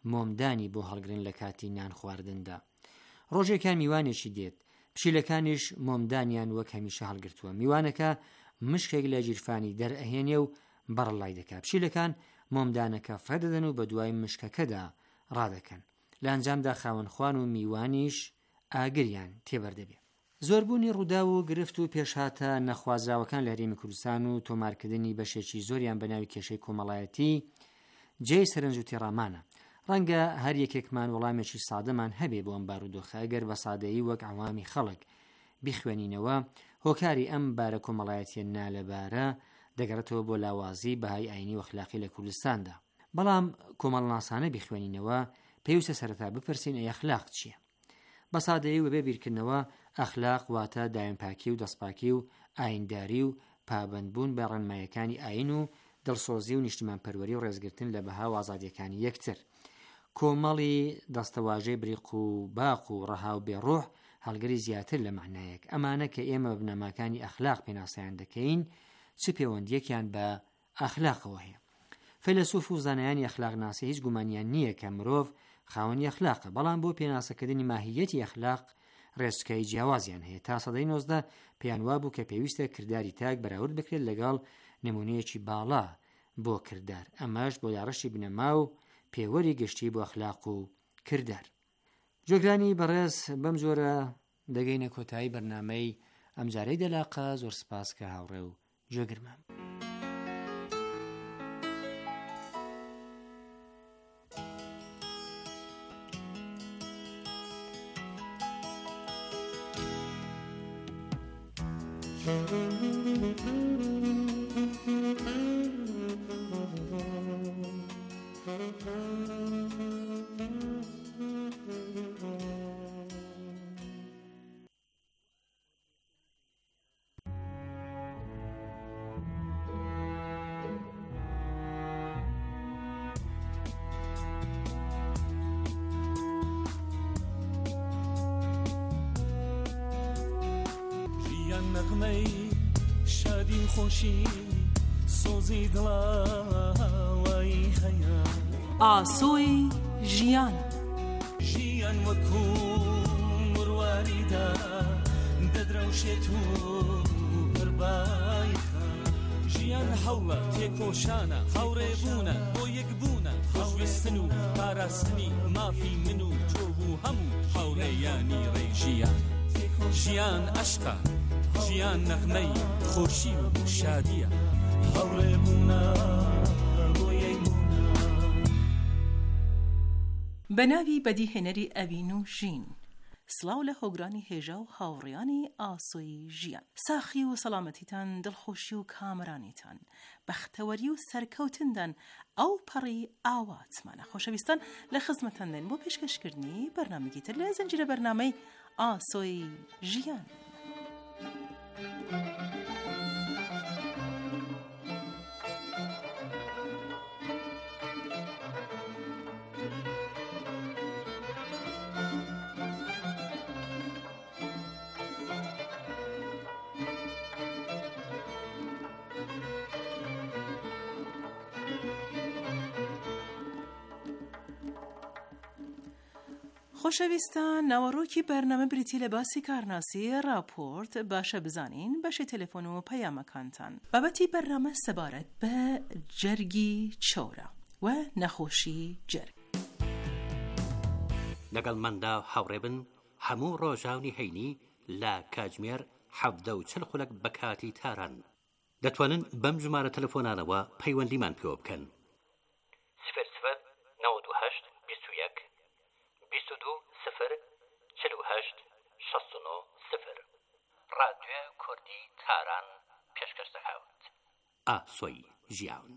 Speaker 5: مۆمدانی بۆ هەڵگرن لە کاتی نان خواردندا. ڕۆژێکان میوانێکی دێت، پشیلەکانیش مۆمدانیان وەک هەمیشە هەڵگرتووە. میوانەکە مشکێک لە جیرفانی دەرئەهێنێ و بەڕڵای دەکات. پشیلەکان مۆمدانەکە فەردەدەن و بە دوای مشکەکەدا ڕادەکەن. لە ئەنجامدا خاوەنخوان و میوانیش ئاگریان تێبەردەبێ. زۆربوونی ڕوودا و گرفت و پێشهاتە نەخوازراوەکان لە هەرێمی کوردستان و تۆمارکردنی بەشێکی زۆریان بە ناوی کێشەی کۆمەڵایەتی جێی سەرنج و تێڕامانە. ڕەنگە هەر یەکێکمان وەڵامێکی سادەمان هەبێ بۆ ئەم بارودۆخە ئەگەر بە سادەیی وەک عەوامی خەڵک بیخوێنینەوە هۆکاری ئەم بارە کۆمەڵایەتیە نالەبارە دەگەڕێتەوە بۆ لاوازی بەهای ئاینی و ئەخلاقی لە کوردستاندا. بەڵام کۆمەڵناسانە بیخوێنینەوە پێویستە سەرەتا بپرسین ئەی ئەخلاق چییە؟ بە سادەیی و بێ بیرکردنەوە ئەخلاق واتە دایمپاکی و دەستپاکی و ئاینداری و پابەندبوون بە ڕێنماییەکانی ئاین و دڵسۆزی و نیشتیمانپەروەری و ڕێزگرتن لە بەها و ئازادیەکانی یەکتر. کۆمەڵی دەستەواژەی بریق و باق و ڕەها و بێڕۆح هەڵگەری زیاتر لە معنایەک. ئەمانە کە ئێمە بنەماکانی ئەخلاق پێناسەیان دەکەین چ پەیوەندیەکیان بە ئەخلاقەوە هەیە؟ فەیلسوف و زانایانی ئەخلاقناسی هیچ گومانیان نییە کە مرۆڤ خاوەنی ئەخلاقە، بەڵام بۆ پێناسەکردنی ماهیەتی ئەخلاق ڕێچکەی جیاوازیان هەیە. تا سەدەی نۆزدە پێیان وابوو کە پێویستە کردداری تاک بەراورد بکرێت لەگەڵ نمونەیەکی باڵا بۆ کردار، ئەمەش بۆ داڕەشی بنەما و پێوەری گشتی بۆ ئەخلاق و کردار. جۆگرانی بەڕێز بەم جۆرە دەگەینە کۆتایی بەرنامەی ئەمجارەی دەلاقە. زۆر سپاس کە هاوڕێ و جۆگرمام.
Speaker 7: نغمەی شادی و خۆشی سۆزی دڵاوایی هەیە
Speaker 8: ئاسۆی ژیان
Speaker 7: ژیان وەکو مڕواریدا دەدرەوشێت و هەربایخە ژیان هەوڵە تێکۆشانە هاوڕێبوونە بۆ یەکبوونە هەڵوێستن و پاراستنی مافی من و تۆ بوو هەموو هاوڕێیانی ڕێی ژیان ژیان عەشقە ژیان نەغمەی خۆشی و شادیە هەوڵێبوونە بۆ یەکبوونە.
Speaker 8: بە ناوی بەدیهێنەری ئەڤین و ژین. سڵاو لە هۆگرانی هێژە و هاوڕێیانی ئاسۆی ژیان. ساخی و سەڵامەتیتان، دڵخۆشی و کامرانیتان، بەختەوەری و سەرکەوتندان ئەو پەڕی ئاواتمانە. خۆشەویستان لە خزمەتان دێن بۆ پێشکەشکردنی بەرنامەیەکی تر لە زنجیرە بەرنامەی ئاسۆی ژیان. خۆشەویستان، ناوەڕۆکی بەرنامە بریتی لە باسی کارناسی راپۆرت باشە بزانین بەشی تەلەفۆن و پەیامەکانتان. بابەتی بەرنامە سەبارەت بە جەرگی چۆرە و نەخۆشی جەرگ.
Speaker 9: لەگەڵ مندا هاوڕێ بن هەموو ڕۆژاونی هەینی لە کاتژمێر حەڤدە و چل خولەک بە کاتی تاران دەتوانن بەم ژمارە تەلەفۆنانەوە پەیوەندیمان پێوە بکەن. سفر سفر نەوەد و هەشت بیست و یەک بیست و دوو سفر چل و هەشت شەست و نۆ سفر. ڕادیۆ کوردی تاران پێشکەش دەکات. ئاسۆی ژیان.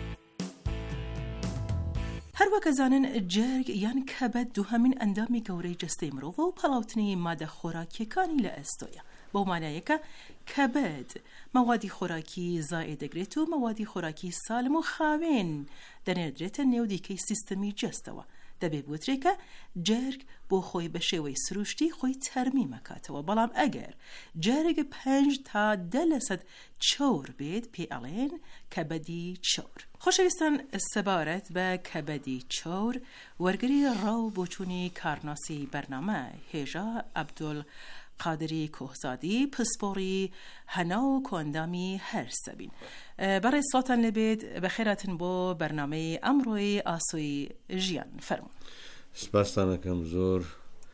Speaker 8: هەروەکە زانن جەرگ یان کەبەد دووهەمین ئەندامی گەورەی جەستەی مرۆڤ و پەڵاوتنی مادە خۆراکیەکانی لە ئەستۆیە. بەو مانایەکە کەبەد مەوادی خۆراکی زایێ دەگرێت و مەوادی خۆراکی سالم و خاوێن دەنێردرێتە نێو دیکەی سیستەمی جەستەوە. دەبێ بوترێکە جەرگ بۆ خۆی بە شێوەی سروشتی خۆی تەرمی مەکاتەوە بەڵام ئەگەر جەرگ پێنج تا دە لەسەد چۆر بێت پێ ئەڵێن کەبەدی چۆر. خۆشەویستان سەبارەت بە کەبەدی چۆر وەرگری ڕاو بۆچوونی کارناسی بەرنامە هێژا عەبدول قادری کۆهزادی پسپۆڕی هەنا و کۆندامی هەر سەبین. بەڕێز سڵاتان لەبێت بەخێراتن بۆ بەرنامەی ئەمڕۆی ئاسۆی ژیان فەرموون.
Speaker 10: سپاستان دەکەم زۆر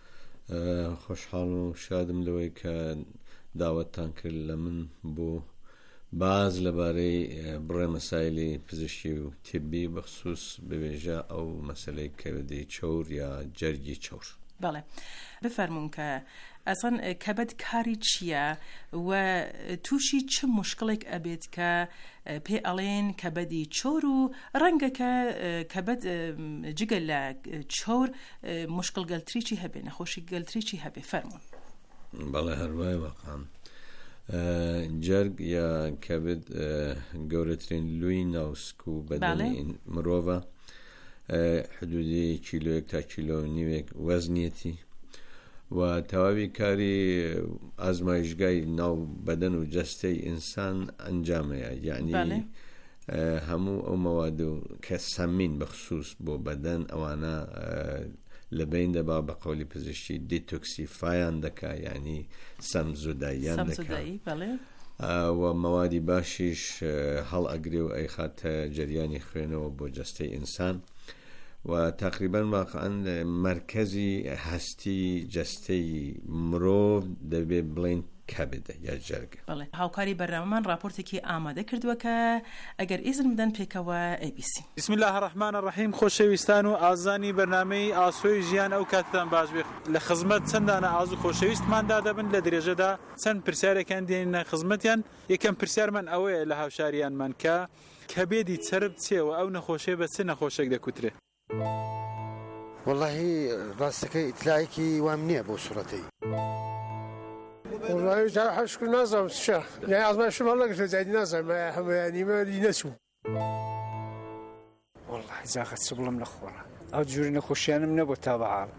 Speaker 10: خۆشحاڵ و شادم لەوەی کە داوەتتان کرد لە من بۆ باز لەبارەی بڕێ مەسایلی پزیشکی و تیبی بەخصوص بوێژە ئەو مەسەلەی کەبەدی چۆر یا جەرگی چۆر.
Speaker 8: بەڵێ بفەرمون کە ئەسان کەبەد کاری چییە و تووشی چ مشکڵێک ئەبێت کە پێ ئەڵێن کەبەدی چۆر و ڕەنگەکە کەبەد جگە لە چۆر مشکڵ گەلتریچی هەبێ نەخۆشی گەلتریچی هەبێ فەرمون.
Speaker 10: بەڵێ هەروای واقعاً جەرگ یا کەبد گەورەترین لووی ناوسک و بەدەنی مرۆڤە حدودی کیلۆیەک تا کیلۆ نیوێک وەزنیەتی و تەواوی کاری ئازمایشگای ناو بەدەن و جەستەی ئینسان ئەنجامەیە یعنی هەموو ئەو مەواد و کە سەمین بەخصوص بۆ بەدەن ئەوانە لە بین دەبا بە قەولی پزیشکی دیتۆکسیفایان دەکا یعنی سەمزوداییان دەکا و مەوادی باشیش هەڵ ئەگرێ و ئەی خاتە جەریانی خوێنەوە بۆ جەستەی ئینسان و تقریبا واقعا مرکزی هەستی جەستەی مرۆڤ دەبێ بڵین کەبدە یا جەرگە.
Speaker 8: بەڵێ هاوکاری بەرنامەمان راپۆرتێکی ئامادە کردووە کە ئەگەر ئیزن بدەن پێکەوە ئێ بی سی.
Speaker 11: بسم الله الرحمن الرحیم. خۆشەویستان و ئازانی بەرنامەی ئاسۆی ژیان ئەو کاتتان باش بێ. لە خزمەت چەندانە ئاز و خۆشەویستماندا دەبن لە درێژەدا چەند پرسیارێکیان دێنە خزمەتیان. یەکەم پرسیارمان ئەوەیە لە هاوشاریانمان کە کەبێدی چرب چێوە ئەو نەخۆشیە بە چ نەخۆشێک دەکوترێ؟
Speaker 12: والله ڕاستەکەی ئیتلایەکی وام نییە بۆ سوڕەتەی.
Speaker 13: والله جا حشكو نازم الشهر يعني عظمة شو والله قلت زايد نازم ما يعني ما ينسوا
Speaker 14: والله إذا أخذت سبلم الأخوة أو تجوري نخوشيان من أبو تابعة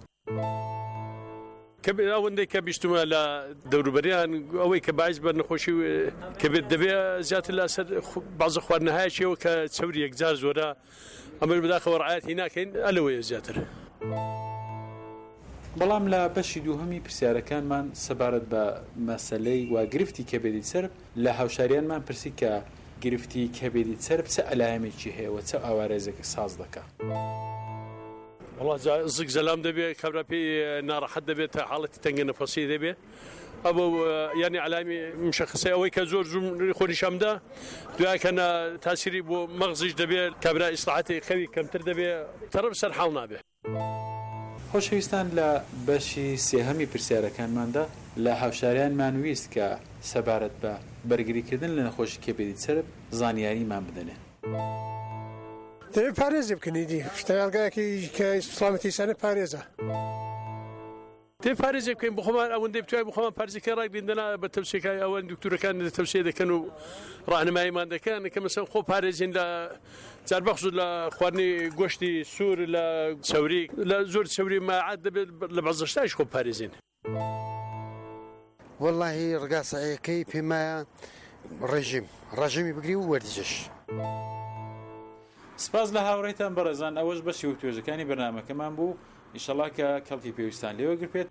Speaker 15: كبير أول ذي كبيشتما لا دور بريان أوي كبايز بنخوشي كبير دبي زات الأسر بعض أخواننا هاي شيء وكتسوري إجزار زورا أما البداخة ورعايات هناك ألوي زاتر.
Speaker 11: بەڵام لە بەشی دووهەمی پرسیارەکانمان سەبارەت بە مەسەلەی وا گرفتی کەبێدی چرب لە هاوشاریانمان پرسی کە گرفتی کەبێدی چرب چه ئەلایەمێکی هەیە و چه ئاوارێزێکی ساز دەکات.
Speaker 15: والله زق زلام دەبێ کابرا پێی ناڕەحەت دەبێت تا حاڵەتی تەنگە نەفەسی دەبێ ئەوە یعنی عەلامی مشخصە ئەوەی کە زۆر زوو خۆنیشامدا دوای کەنا تاسیری بۆ مەغزیش دەبێت کابرا ئیسلاحاتی خەوی کەمتر دەبێ تەڕەب سەر حاڵ نابێ.
Speaker 11: خۆشەویستان لە بەشی سێهەمی پرسیارەکانماندا لە هاوشاریانمان ویست کە سەبارەت بە بەرگریکردن لە نەخۆشی کەبێدی چرب زانیاریمان بدەنێ.
Speaker 13: دەبێت پارێزی بکەنیدی شتەکەیەکی کە سڵامەتی سانە پارێزە.
Speaker 15: دەبێت پارێزی بکەین بۆ خۆمان ئەوەندەی بتوانین بۆ خۆمان پارێزەکە ڕاگرێندنا بە تەوسیەکانی ئەوەن دکتۆرەکان تەوسیە دەکەن و ڕاهنماییمان دەکەن کە مەسەڵەن خۆ پارێزین لە جاربەخش لە خواردنی گۆشتی سوور لە چەوری لە زۆر چەوری ماعات دەبێت لە بەزەشتایش خۆ پارێزین.
Speaker 12: واللهی ڕگاسەیەکەی پێمایە ڕێژیم ڕژیمی بگری و وەرزش.
Speaker 11: سپاس لە هاوڕێتان بەڕێزان ئەوەش بەشی و توێژەکانی بەرنامەکەمان بوو ئینشەڵا کە کەڵکی پێویستان لێوە گرپێت.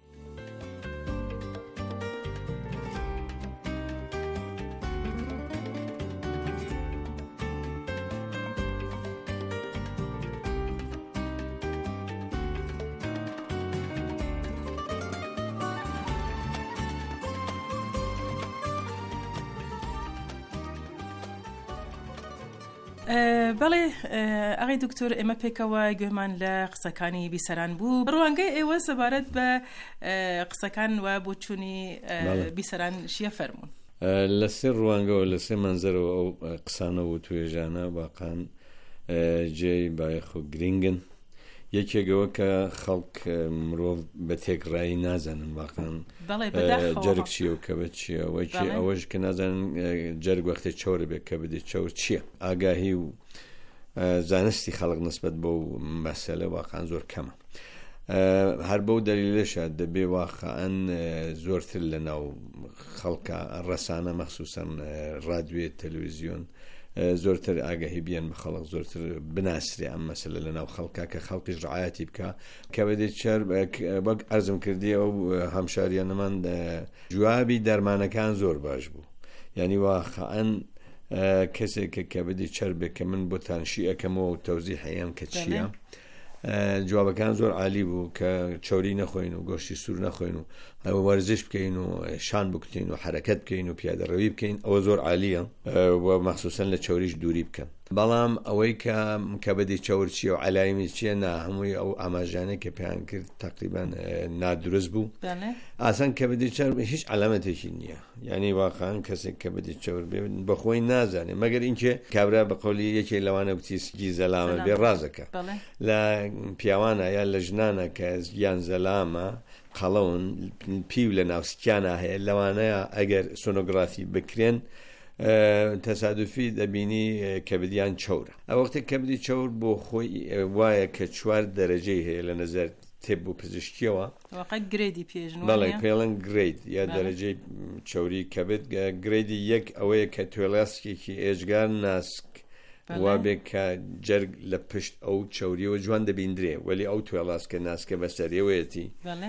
Speaker 8: بەڵێ ئاغای دکتۆر ئێمە پێکەوە گوێمان لە قسەکانی بیسەران بوو ڕوانگەی ئێوە سەبارەت بە قسەکان و بۆچوونی بیسەران شیە فەرمون
Speaker 10: لەسێر ڕوانگەوە لەسێ منزەرەوە ئەو قسانە و توێژانە واقعاً جێی بایەخ و گرنگن یەکێکەوە کە خەڵک مرۆڤ بە تێکڕایی نازانن واقعاً جەرگ چییە و کەبەد چییە وەکی ئەوەش کە نازانن جەرگ وەختێ چۆرە بێت کەبەدی چۆر چییە ئاگاهی و زانستی خەڵک نسبەت بۆ مەسەلە واقعاً زۆر کەمە هەر بەو دەلیلەشە دەبێ واقعەن زۆرتر لە ناو خەڵکە ڕەسانە مەخسووسەن ڕادیۆ تەلەڤیزیۆن زۆرتر ئاگەهی بیان بە خەڵک زۆرتر بناسرێ ئەم مەسەلە لە ناو خەڵکا کە خەڵکیش ڕعایەتی بکە کە بەدێت چەر وەک ئەرزم کردی ئەو هەمشاریانەمان جوابی دەرمانەکان زۆر باش بوو یعنی واقعەن کەسێکە کە بدی چەر بێ کە من بۆتان شی ئەەکەمەوە و تەوزی حەیان کە چییە جوابەکان زۆر عالی بوو کە چۆری نەخۆین و گۆشتی سوور نەخۆین و ئەوە وەرزش بکەین و شان بکتین و حرەکەت بکەین و پیادەڕەوی بکەین ئەوە زۆر عالیە و مەخسووسەن لە چۆریش دووری بکەن بەڵام ئەوەی کە کە بەدی چاور چیە و علایمی چییە نا هەمووی ئەو ئاماژانەی کە پێیان کرد تقریبان نادروست بوو ئاسان کە بەدی چاور هیچ علامەتێکی نییە یعنی واقعان کەسێک کە بەدی چاور بێ بەخۆی نازانێ مەگەر اینکە کابرا بە قەولی یەکێ لەوانە وتیسکی زەلامە بێ ڕازەکە لە پیاوانە یا لە ژنانە کە یان زەلامە قەڵەون پیو لە ناوسکیانە هەیە لەوانەیە ئەگەر سۆنۆگرافی بکرێن تەسادوفی دەبینی کەبدیان چەورە ئەو وەختێک کەبدی چەور بۆ خۆی وایە کە چوار دەرەجەی هەیە لە نەزەر تێبوو پزیشکیەوە
Speaker 8: گرێدی پێژن
Speaker 10: بەڵێ پێڵەن گرید یا دەرەجەی چەوری کەبد گرێدی یەک ئەوەیە کە توێڵاسکێکی ئێژگار ناسک وا بێ کە جەرگ لە پشت ئەو چەوریەوە جوان دەبیندرێ وەلی ئەو توێڵاسکە ناسکە بەسەریەوەیەتی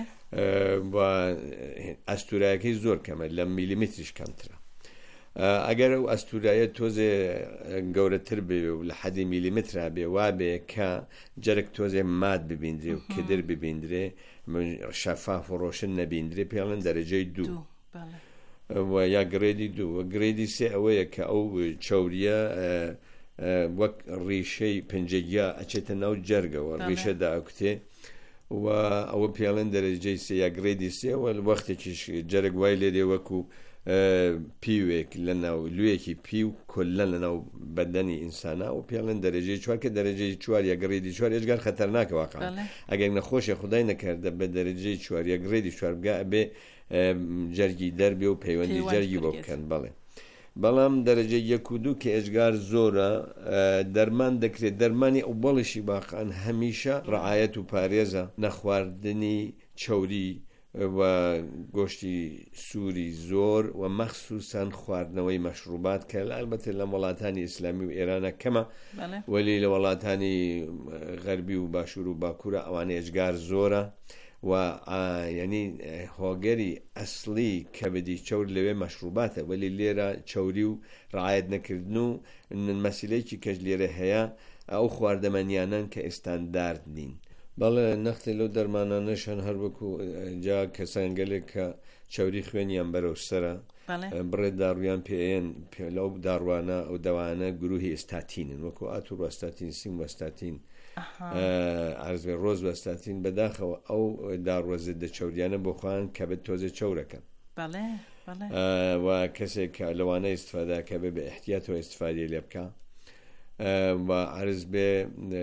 Speaker 10: ئەستورایەکەی زۆر کەمە لە میلیمتریش کەمترە ئەگەر ئەو ئەستورایە تۆزێ گەورەتر بێ و لە حەدی میلیمترا بێ وا بێ کە جەرگ تۆزێ مات ببیندرێ و کدر ببیندرێ شەفاف و ڕۆشن نەبیندرێ پێڵەن دەرەجەی دوو یا گرێدی دوو گرێدی سێ ئەوەیە کە ئەو چەوریە وەک ڕیشەی پنجەگیا ئەچێتە ناو جەرگەوە ڕیشە داکتێ و ئەوە پێڵەن دەرەجەی سێ یا گرێدی سێ وە وەختێکیش جەرگ وای لێدێ وەکو پیوێک لە ناو لوێکی پی و کلەن لە ناو بەدەنی ئینسانە و پێڵەن دەرەجەی چوار کە دەرەجەی چوار یا گرێدی چوار ێژگار خەتەرناکە واقعا ئەگەر نەخۆشی خودای نەکردە بە دەرەجەی چوار یا گرێدی چوار بگا بێ جەرگی دەربێ و پەیوەندی جەرگی بۆ بکەن بەڵێ بەڵام دەرەجەی یەک و دوو کە ئێژگار زۆرە دەرمان دەکرێت دەرمانی ئەو بەڵشی باقان هەمیشە ڕعایەت و پارێزە نەخواردنی چەوری و گۆشتی سووری زۆر و مەخسووسان خواردنەوەی مەشروبات کە ئەلبەتە لە وڵاتانی ئیسلامی و ئێرانە کەمە وەلی لە وڵاتانی غەربی و باشوور و باکوورە ئەوانە ئێژگار زۆرە و ینی هۆگەری ئەسلی کەبدی چەور لەوێ مەشروباتە وەلی لێرە چەوری و ڕعایەت نەکردن و مەسیلەیەکی کەش لێرە هەیە ئەو خواردەمەنیانان کە ئێستاندارد نین بەڵێ نەختی لەو دەرمانانەشان هەر وەکو جا کەسانگەلێک کە چەوری خوێنیان بەرەو سەرە بڕێ داڕویان پێیان لەو داڕوانە ئەو دەوانە گروهی ئێستاتینن وەکو ئاتور وەستاتین سیم وەستاتین ئارزێ ڕۆز وەستاتین بەداخەوە ئەو داڕوە زێدە چەوریانە بۆ خۆیان کە بە تۆزە چەورەکەن و کەسێک کە لەوانە ئیستفادا کە بێ بە احتیاتەوە ئیستفادی لێ بکە و عرض بێ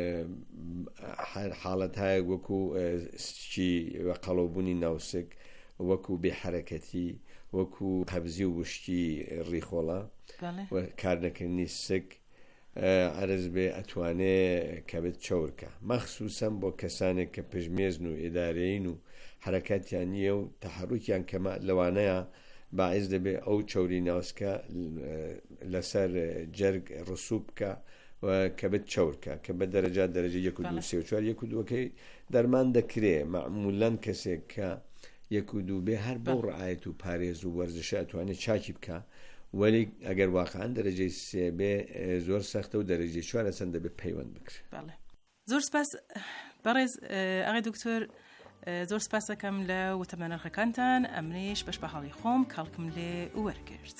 Speaker 10: حاڵەت هەیە وەکو چی قەڵەوبوونی ناوسک وەکو بێحەرەکەتی وەکو قەبزی و وشتی ڕیخۆڵە کارنەکردنی سک عرض بێ ئەتوانێ کە بێت چەورکە مەخسووسەن بۆ کەسانێک کە پژمێزن و ئێدارەین و حرەکەتیان نییە و تەحەڕوکیان کەمە لەوانەیە باعث دەبێ ئەو چەوری ناوسکە لەسەر جەرگ ڕسوب بکە و کە بێت چەورکە کە بە دەرەجات دەرەجە یەک و دوو سێ و چوار یەک و دووەکەی دەرمان دەکرێ معمولاً کەسێک کە یەک و دوو بێ هەر بەو ڕعایەت و پارێز و وەرزشە ئەتوانێت چاکی بکە وەلی ئەگەر واقعان دەرەجەی سێ بێ زۆر سەختە و دەرەجەی چوارە چەند دەبێت پەیوەند بکرێت
Speaker 8: زۆر سپاس بەڕێز ئاغای دکتۆر زۆر سپاس دەکەم لە وتەمە نرخەکانتان ئەمنیش بەش بە حاڵی خۆم کاڵکم لێ وەرگرت.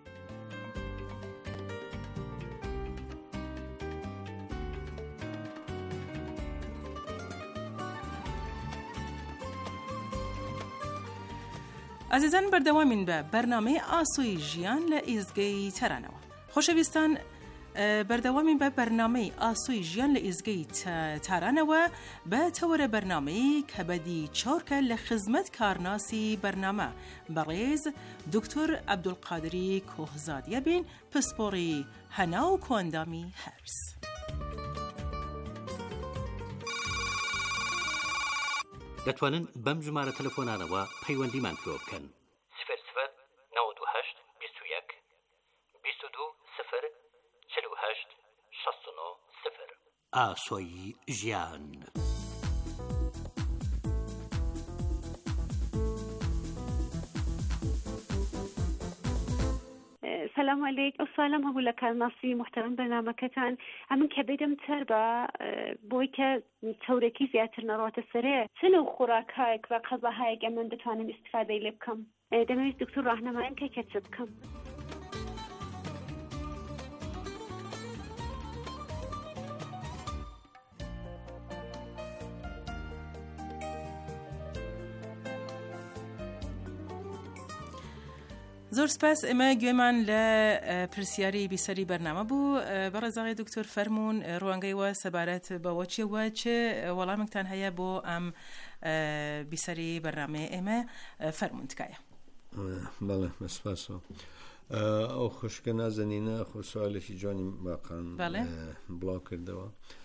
Speaker 8: ئازیزان بەردەوامین بە بەرنامەی ئاسۆی ژیان لە ئیزگەی تەرانەوە. خۆشەویستان بەردەوامین بە بەرنامەی ئاسۆی ژیان لە ئیزگەی تارانەوە بە تەوەرە بەرنامەی کە بەدی چۆرکە لە خزمەت کارناسی بەرنامە بەڕێز دکتۆر عەبدولقادری کۆهزادیە بین پسپۆڕی هەنا و کۆندامی هەرس.
Speaker 9: دەتوانن بەم ژمارە تەلەفۆنانەوە پەیوەندیمان پێ بکەن. صفر صفر نود و هەشت بیست و یەک بیست و دوو صفر چل و هەشت شەست و نۆ صفر. ئاسۆی ژیان.
Speaker 16: سلام علیکم. سلام هەبوو لە کارناسی محتەرم بەرنامەکەتان. ئەمن کە بێدەم تەر بە بۆی کە چەورێکی زیاتر نەڕاتە سەرێ چ نوع خوراکایەک و قەزەهایەک ئەمن دەتوانم ئیستیفادەی لێ بکەم. دەمەوێت دکتۆر ڕاهنەمایم کە کە چ بکەم.
Speaker 8: زۆر سپاس. ئێمە گوێمان لە پرسیاری بیسەری بەرنامە بوو. بەڕێزاغی دکتۆر فەرمونون ڕوانگەیەوە سەبارەت بەوە چیەوە چه وەڵامێکتان هەیە بۆ ئەم بیسەری بەرنامەیە ئێمە فەرمونون تکایە.
Speaker 10: بەڵێ سپاسەوە. ئەو خوشکە نازەنینە خۆ سوالێکی جوانی باقان بڵاو کردەوە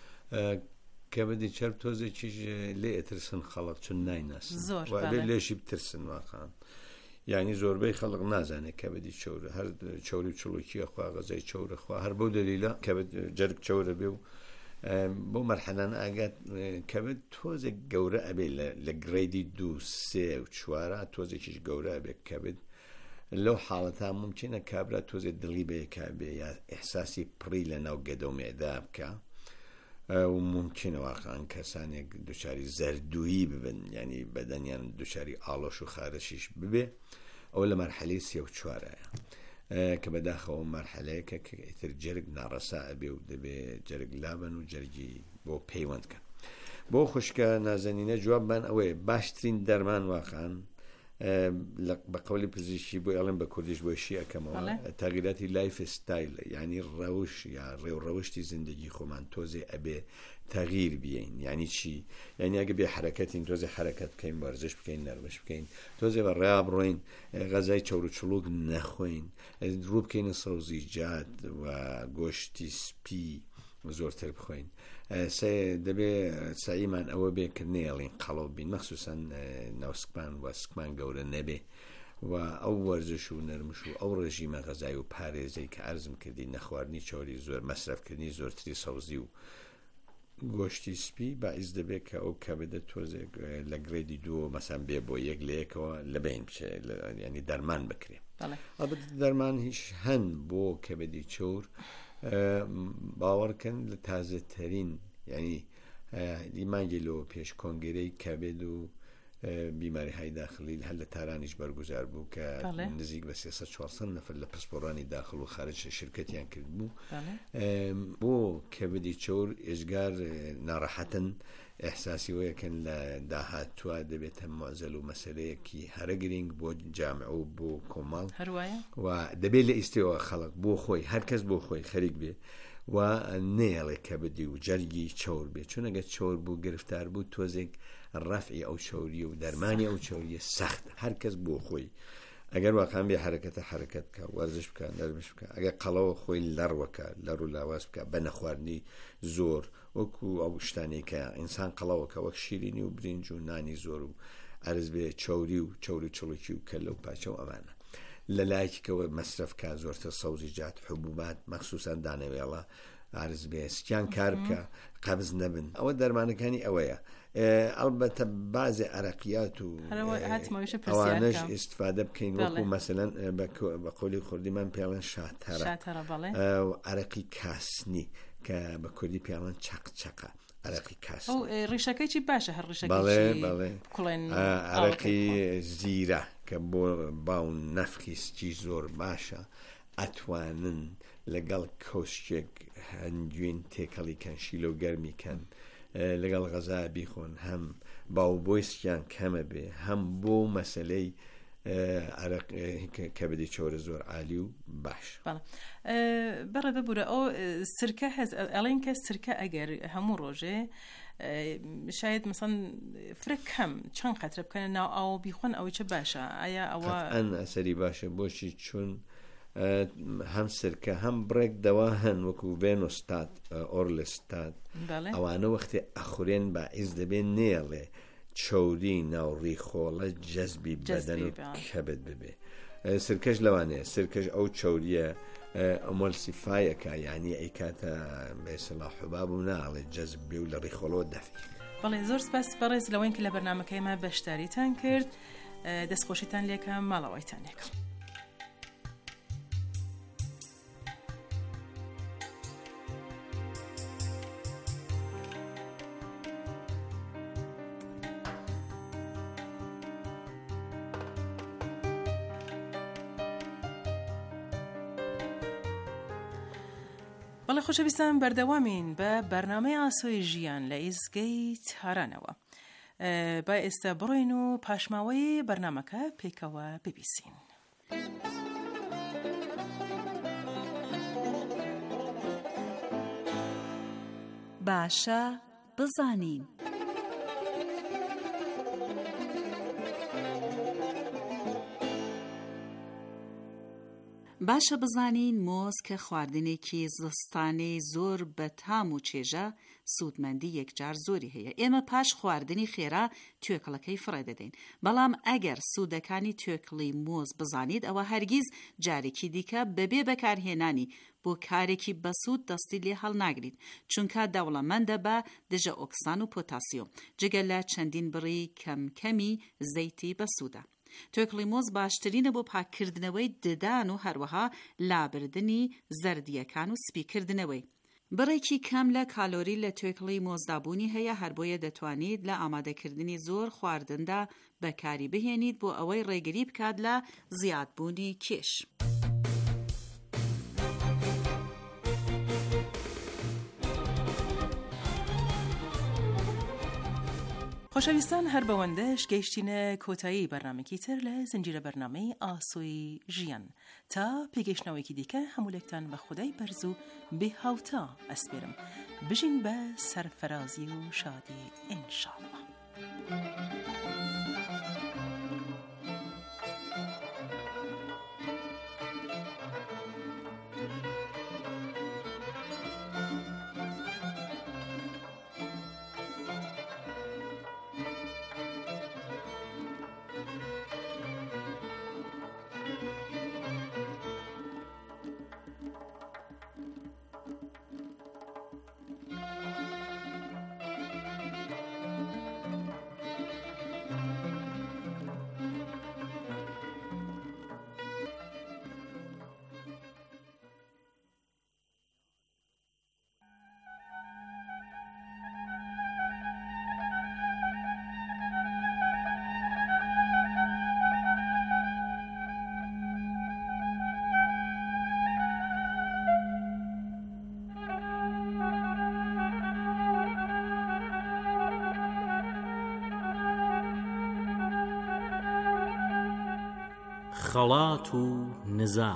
Speaker 10: کە بەدی چەر تۆزێکیش لێ ئەترسن خەڵق چون نایناس لێشی بترسن واقعان. یعنی زۆربەی خەڵق نازانێت کەبدی چەورە هەر چەوری چڵۆکیە خوا غەزای چەورە خوا هەر بەو دەلیلە کەبد جەرگ چەورە بێ و بۆ مەرحەلان ئاگات کەبد تۆزێک گەورە ئەبێ لە گرێدی دوو سێ و چوارە تۆزێکیش گەورە ئەبێ کەبد لەو حاڵەتا ممکنە کابرا تۆزێک دڵی بەیەکا بێ یا ئێحساسی پڕی لە ناو گەدە و مێدا بکە و ممکنە واقعان کەسانێک دوچاری زەردویی ببن ینی بەدەنیان دوچاری ئاڵۆش و خارەشیش ببێ ئەو لە مەرحەلەی سێ و چوارەیە کە بەداخەوە مەرحەلەیەکە کە ئیتر جەرگ ناڕەسا ئەبێ و دەبێ جەرگ لابن و جەرگی بۆ پەیوەندکەن. بۆ خوشکە نازەنینە جوابمان ئەوەیە باشترین دەرمان واقعان بە قەولی پزیشکی بۆ ئەڵێن بە کوردیش بۆ شی ئەەکەمەوە تاغیراتی لایف ستایل ینی ڕەوش یا ڕێوڕەوشتی زیندگی خۆمان تۆزێ ئەبێ تەغیر بێین. یعنی چی؟ یعنی ئەگە بێ حرەکەتین تۆزێ حرەکەت بکەین وەرزش بکەین نەرمەش بکەین تۆزێ بە ڕێیا بڕۆین غەزای چەور و چڵوک نەخۆین ڕوو بکەینە سەوزیجات و گۆشتی سپی زۆرتر بخۆین. دەبێ ساییمان ئەوە بێ کە نێڵین قەڵەو بین مەخسوسان ناوسکمان و سکمان گەورە نەبێ و ئەو وەرزش و نەرمش و ئەو ڕژیمە غەزای و پارێزەی کە ئەرزم کردی نەخواردنی چۆری زۆر مەسرەفکردنی زۆرتری سەوزی و گۆشتی سپی باعث دەبێت کە ئەو کەبدە تۆزێک لە گرێدی دووە مەسان بێ بۆ یەک لە یەکەوە لە بین بچێ ینی دەرمان بکرێ. دەرمان هیچ هەن بۆ کەبدی چۆر باوەڕکەن لە تازەترین ینی دیمانگیلەوە پێش کۆنگرەی کەبێت و بیماری های داخلی هەر لە تارانیش بەرگوزار بوو کە نزیک بە سێسەد چوارسەد نەفر لە پسپۆڕانی داخل و خارج شرکەتیان کرد بوو. بۆ کەبدی چۆر ئێژگار ناڕەحەتن ئەحساسی وەیەکەن لە داهاتوە دەبێتە مۆزەل و مەسەلەیەکی هەرە گرنگ بۆ جامع و بۆ کۆماڵ و دەبێت لە ئیسێەوە خەڵک بۆ خۆی هەرکەس بۆ خۆی خەریک بێ و نێڵێ کەبدی و جەرگی چۆر بێ چونەگە چۆر بوو گرفتار بوو تۆزێک ڕەفعی ئەو چۆری و دەرمانی ئەو چۆریە سەخت هەرکەس بۆ خۆی ئەگەر واقعان بێ حرەکەتە حرەکەت بکە وەرزش بکە نەرمش بکە ئەگەر قەڵەوە خۆی لەڕوەکە لەڕ و لاواز بکە بە نەخواردنی زۆر وەکو ئەو شتانی کە ئینسان قەڵەوەکە وەک شیرینی و برنج و نانی زۆر و ئەرز بێ چۆری و چۆری چڵکی و کەلە و پاچە و ئەمانە لە لایەکەوە مەسرەفکە زۆرتر سەوزیجات حبوبات مەخسوسان دانەوێڵە ئارز بێ سکیان کار بکە قەبز نەبن ئەوە دەرمانەکانی ئەوەیە. ئەلبەتە بازێ عەرەقیات و ئەوانەش ئیستفادە بکەین وەکو مەسەلەن بە قۆلی کوردیمان پێڵێن شاتەرە عەرەقی کاسنی کە بە کوردی پێڵێن چەقچەقە عەرەقی کاسنی
Speaker 8: ڕیشەکەی چی باشە هەر
Speaker 10: ڕیشەکەی عەرەقی زیرە کە بۆ باو نەفخی سکی زۆر باشە ئەتوانن لەگەڵ کۆشتێک هەنگوێن تێکەڵی کەن شیلە و گەرمی کەن لەگەڵ غەزا بیخۆن هەم باو بۆیسکیان کەمە بێ هەم بۆ مەسلەی کەبدی چۆرە زۆر عالی و باش.
Speaker 8: بەڕێ ببوورە ئەو سرکە هەز ئەڵێن کە سرکە ئەگەر هەموو ڕۆژێ شاید مثلا فرق کەم چەند قەترە بکەنە ناو ئاو بیخۆن ئەوەی چه باشە ئایا ئەوە
Speaker 10: ئەن ئەسەری باشە بۆشی چون هەم سرکە هەم بڕێک دەوا هەن وەکو ڤێنۆستات ئۆرلستات ئەوانە وەختی ئەخورێن باعیز دەبێن نێڵێ چەوری ناوڕی خۆڵە جەزبی بەدەن و کەبت ببێ. سرکەش لەوانەیە سرکەش ئەو چەوریە ئەمەل سیفایەکە یعنی ئەی کاتە بێسەڵا حباب و ناڵێ جەزب بێ و لە ڕیخۆڵەوە دەفی.
Speaker 8: بەڵێ زۆر سپاس بەڕێز لەوەین کە لە بەرنامەکەیمە بەشداریتان کرد، دەستخۆشیتان لێکم، ماڵەوەیتان لێکم. بەڵێ خۆشەویستان بەردەوامین بە بەرنامەی ئاسۆی ژیان لە ئیزگەی تارانەوە. با ئێستا بڕۆین و پاشماوەی بەرنامەکە پێکەوە ببیسین.
Speaker 17: باشە بزانین. باشە بزانین مۆز کە خواردنێکی زستانەی زۆر بە تام و چێژە سوودمەندی یەکجار زۆری هەیە. ئێمە پاش خواردنی خێرا توێکڵەکەی فڕێ دەدەین، بەڵام ئەگەر سوودەکانی توێکڵی مۆز بزانیت ئەوە هەرگیز جارێکی دیکە بەبێ بەکارهێنانی بۆ کارێکی بەسوود دەستی لێ هەڵناگریت، چونکە دەوڵەمەندە بە دژە ئۆکسان و پۆتاسیۆم جگە لە چەندین بڕی کەمکەمی زەیتی بەسوودە. توێکڵی مۆز باشترینە بۆ پاککردنەوەی ددان و هەروەها لابردنی زەردیەکان و سپیکردنەوەی. بڕێکی کەم لە کالۆری لە توێکڵی مۆزدابوونی هەیە، هەر بۆیە دەتوانیت لە ئامادەکردنی زۆر خواردندا بەکاری بهێنیت بۆ ئەوەی ڕێگری بکات لە زیادبوونی کێش.
Speaker 8: خۆشەویستان هەر بەوەندەش گەیشتینە کۆتایی بەرنامێکی تر لە زنجیرە بەرنامەی ئاسۆی ژیان. تا پێگەشتنەوەیکی دیکە هەموولێکتان بە خودای بەرز و بێ هاوتا ئەسپێرم، بژین بە سەرفەرازی و شادی ئینشاءالله.
Speaker 7: خەڵات و نزا.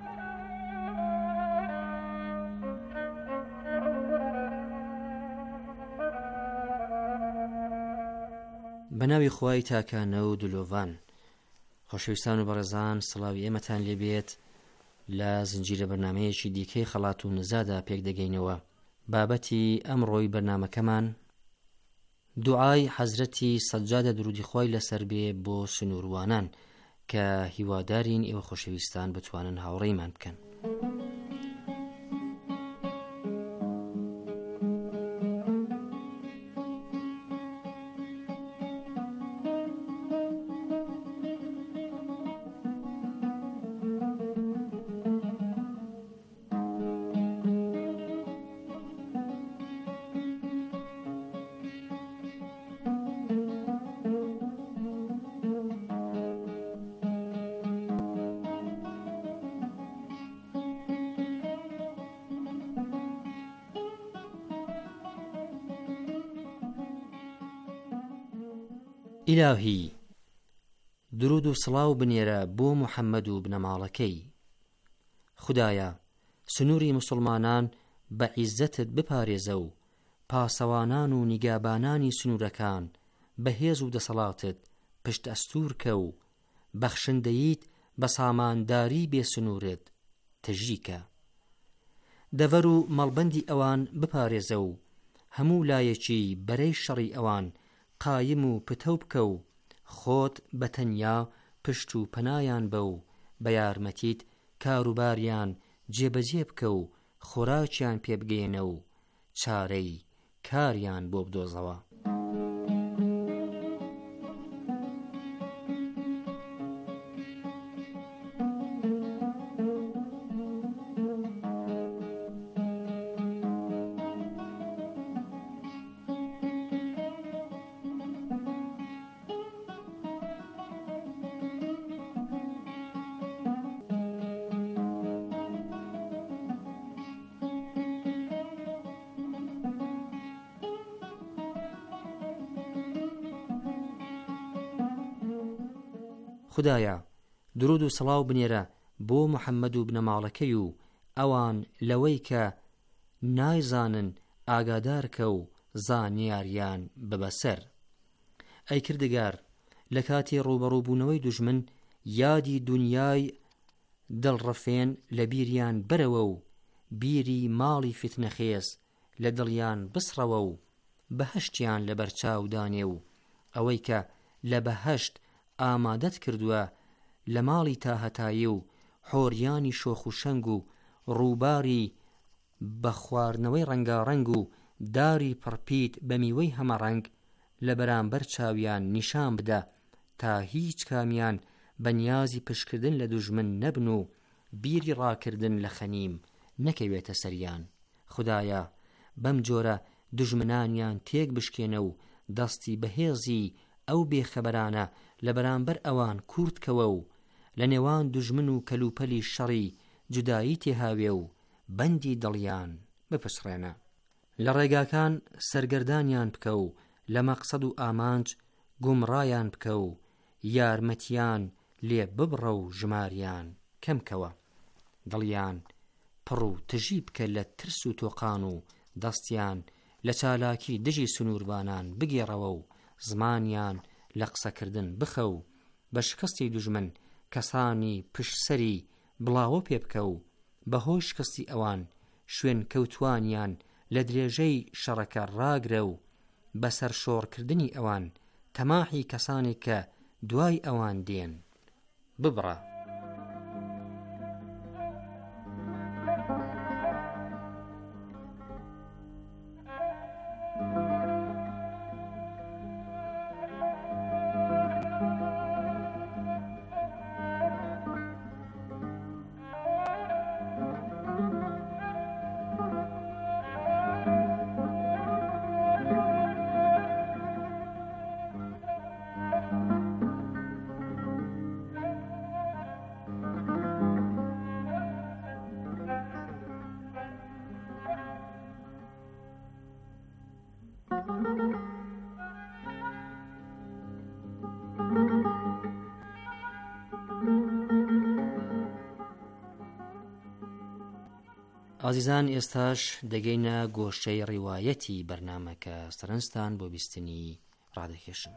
Speaker 5: بەناوی خوای تاکانە و دلۆڤان. خۆشەویستان و بەڕێزان، سڵاوی ئێمەتان لێبێت. لە زنجیرە بەرنامەیەکی دیکەی خەڵات و نزادا پێک دەگەینەوە. بابەتی ئەمڕۆی بەرنامەکەمان دوعای حەزرەتی سەجادە درودی خوای لەسەر بێ بۆ سنووروانان کە هیوادارین ئێوە خۆشەویستان بتوانن هاوڕێیمان بکەن. ئیلاهی درود و سڵاو بنێرە بۆ محەممەد و بنەماڵەکەی. خودایە سنووری مسلمانان بە عیزەتت بپارێزە و پاسەوانان و نیگابانانی سنوورەکان بەهێز و دەسەڵاتت پشت ئەستوورکە و بەخشندەیت بە سامانداری بێ سنوورت تژیکە. دەڤەر و مەڵبەندی ئەوان بپارێزە و هەموو لایەکی بەرەی شەڕی ئەوان قایم و پتەو بکە و خۆت بەتەنیا پشت و پەنایان بە و بە یارمەتیت کاروباریان جێبەجێ بکە و خۆراکیان پێ بگەێنە و چارەی کاریان بۆ بدۆزەوە. خدایە درود و سڵاو بنێرە بۆ محەممەد و بنەماڵەکەی و ئەوان لەوەی کە نایزانن ئاگادارکە و زانیاریان ببەسەر. ئەی کردگار، لە کاتی ڕوبەڕووبوونەوەی دوژمن یادی دنیای دڵڕەفێن لە بیریان بەرەوە و بیری ماڵی فتنەخێز لە دڵیان بسڕەوە و بەهەشتیان لە بەرچاو دانێ و ئەوەی کە لە بەهەشت ئامادەت کردووە لە ماڵی تاهەتایی و حۆریانی شۆخ و شەنگ و ڕووباری بە خواردنەوەی ڕەنگاڕەنگ و داری پڕپیت بە میوەی هەمەڕەنگ لە بەرامبەر چاویان نیشان بدە تا هیچ کامیان بەنیازی پشکردن لە دوژمن نەبن و بیری ڕاکردن لە خەنیم نەکەوێتە سەریان. خدایە بەم جۆرە دوژمنانیان تێک بشکێنە و دەستی بەهێزی ئەو بێخەبەرانە لە بەرامبەر ئەوان کورتکەوە و لە نێوان دوژمن و کەلوپەلی شەڕی جودایی تێهاوێ و بەندی دڵیان بپسڕێنە. لە ڕێگاکان سەرگەردانیان بکە و لە مەقسەد و ئامانج گومڕایان بکە و یارمەتیان لێ ببڕە و ژماریان کەمکەوە. دڵیان پڕ و تژی بکە لە ترس و تۆقان و دەستیان لە چالاکی دژی سنووربانان بگێڕەوە و زمانیان لە قسەکردن بخە و بە شکستی دوژمن کەسانی پشتسەری بڵاوە پێ بکە و بەهۆی شکستی ئەوان شوێن کەوتوانیان لە درێژەی شەڕەکە ڕاگرە و بەسەر شۆڕکردنی ئەوان تەماحی کەسانێک کە دوای ئەوان دێن ببڕە. ئازیزان، ئێستاش دەگەینە گۆشەی ڕیوایەتی بەرنامەکە سەرنجتان بۆ بیستنی ڕادەکێشن.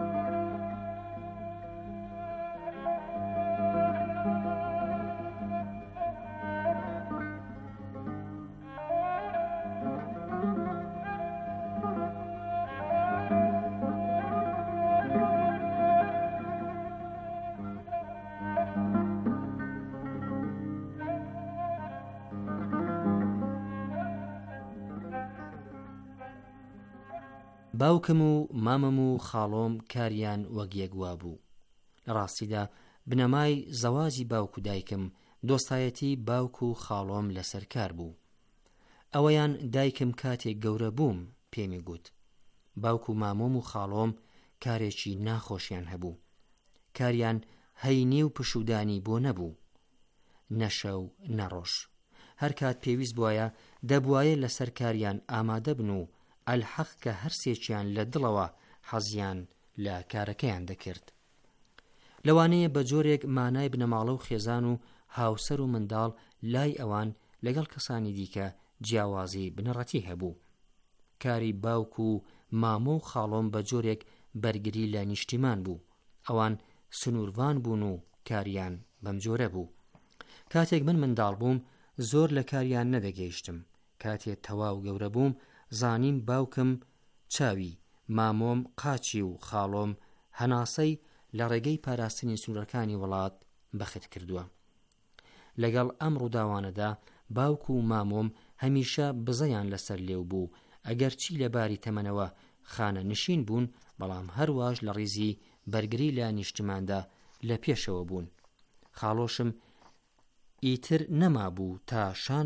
Speaker 5: باوکم و مامەم و خاڵۆم کاریان وەک یەکوا بوو. لە ڕاستیدا بنەمای زەواجی باوک و دایکم دۆستایەتی باوک و خاڵۆم لەسەر کار بوو. ئەوەیان دایکم کاتێک گەورە بووم پێمی گوت. باوک و مامۆم و خاڵۆم کارێکی ناخۆشیان هەبوو. کاریان هەینی و پشودانی بۆ نەبوو، نەشە و نەڕۆژ. هەر کات پێویست بووایە دەبوایە لەسەر کاریان ئامادە بن و ئەلحەق کە هەرسێکیان لە دڵەوە حەزیان لە کارەکەیان دەکرد. لەوانەیە بە جۆرێک مانای بنەماڵە و خێزان و هاوسەر و منداڵ لای ئەوان لەگەڵ کەسانی دیکە جیاوازی بنەڕەتی هەبوو. کاری باوک و مامۆ و خاڵۆم بە جۆرێک بەرگری لە نیشتیمان بوو. ئەوان سنووروان بوون و کاریان بەم جۆرە بوو. کاتێک من منداڵ بووم زۆر لە کاریان نەدەگەیشتم. کاتێک تەواو گەورە بووم زانیم باوکم چاوی مامۆم قاچی و خاڵۆم هەناسەی لە ڕێگەی پاراستنی سنوورەکانی وڵات بەخت کردووە. لەگەڵ ئەم ڕووداوانەدا باوکو و مامۆم هەمیشە بزەیان لەسەر لێو بوو، ئەگەر چی لەباری تەمەنەوە خانە نشین بوون، بەڵام هەروەش لە ڕیزی بەرگری لە نیشتماندا لە پێشەوە بوون. خاڵۆشم ئیتر نەما بوو تا شان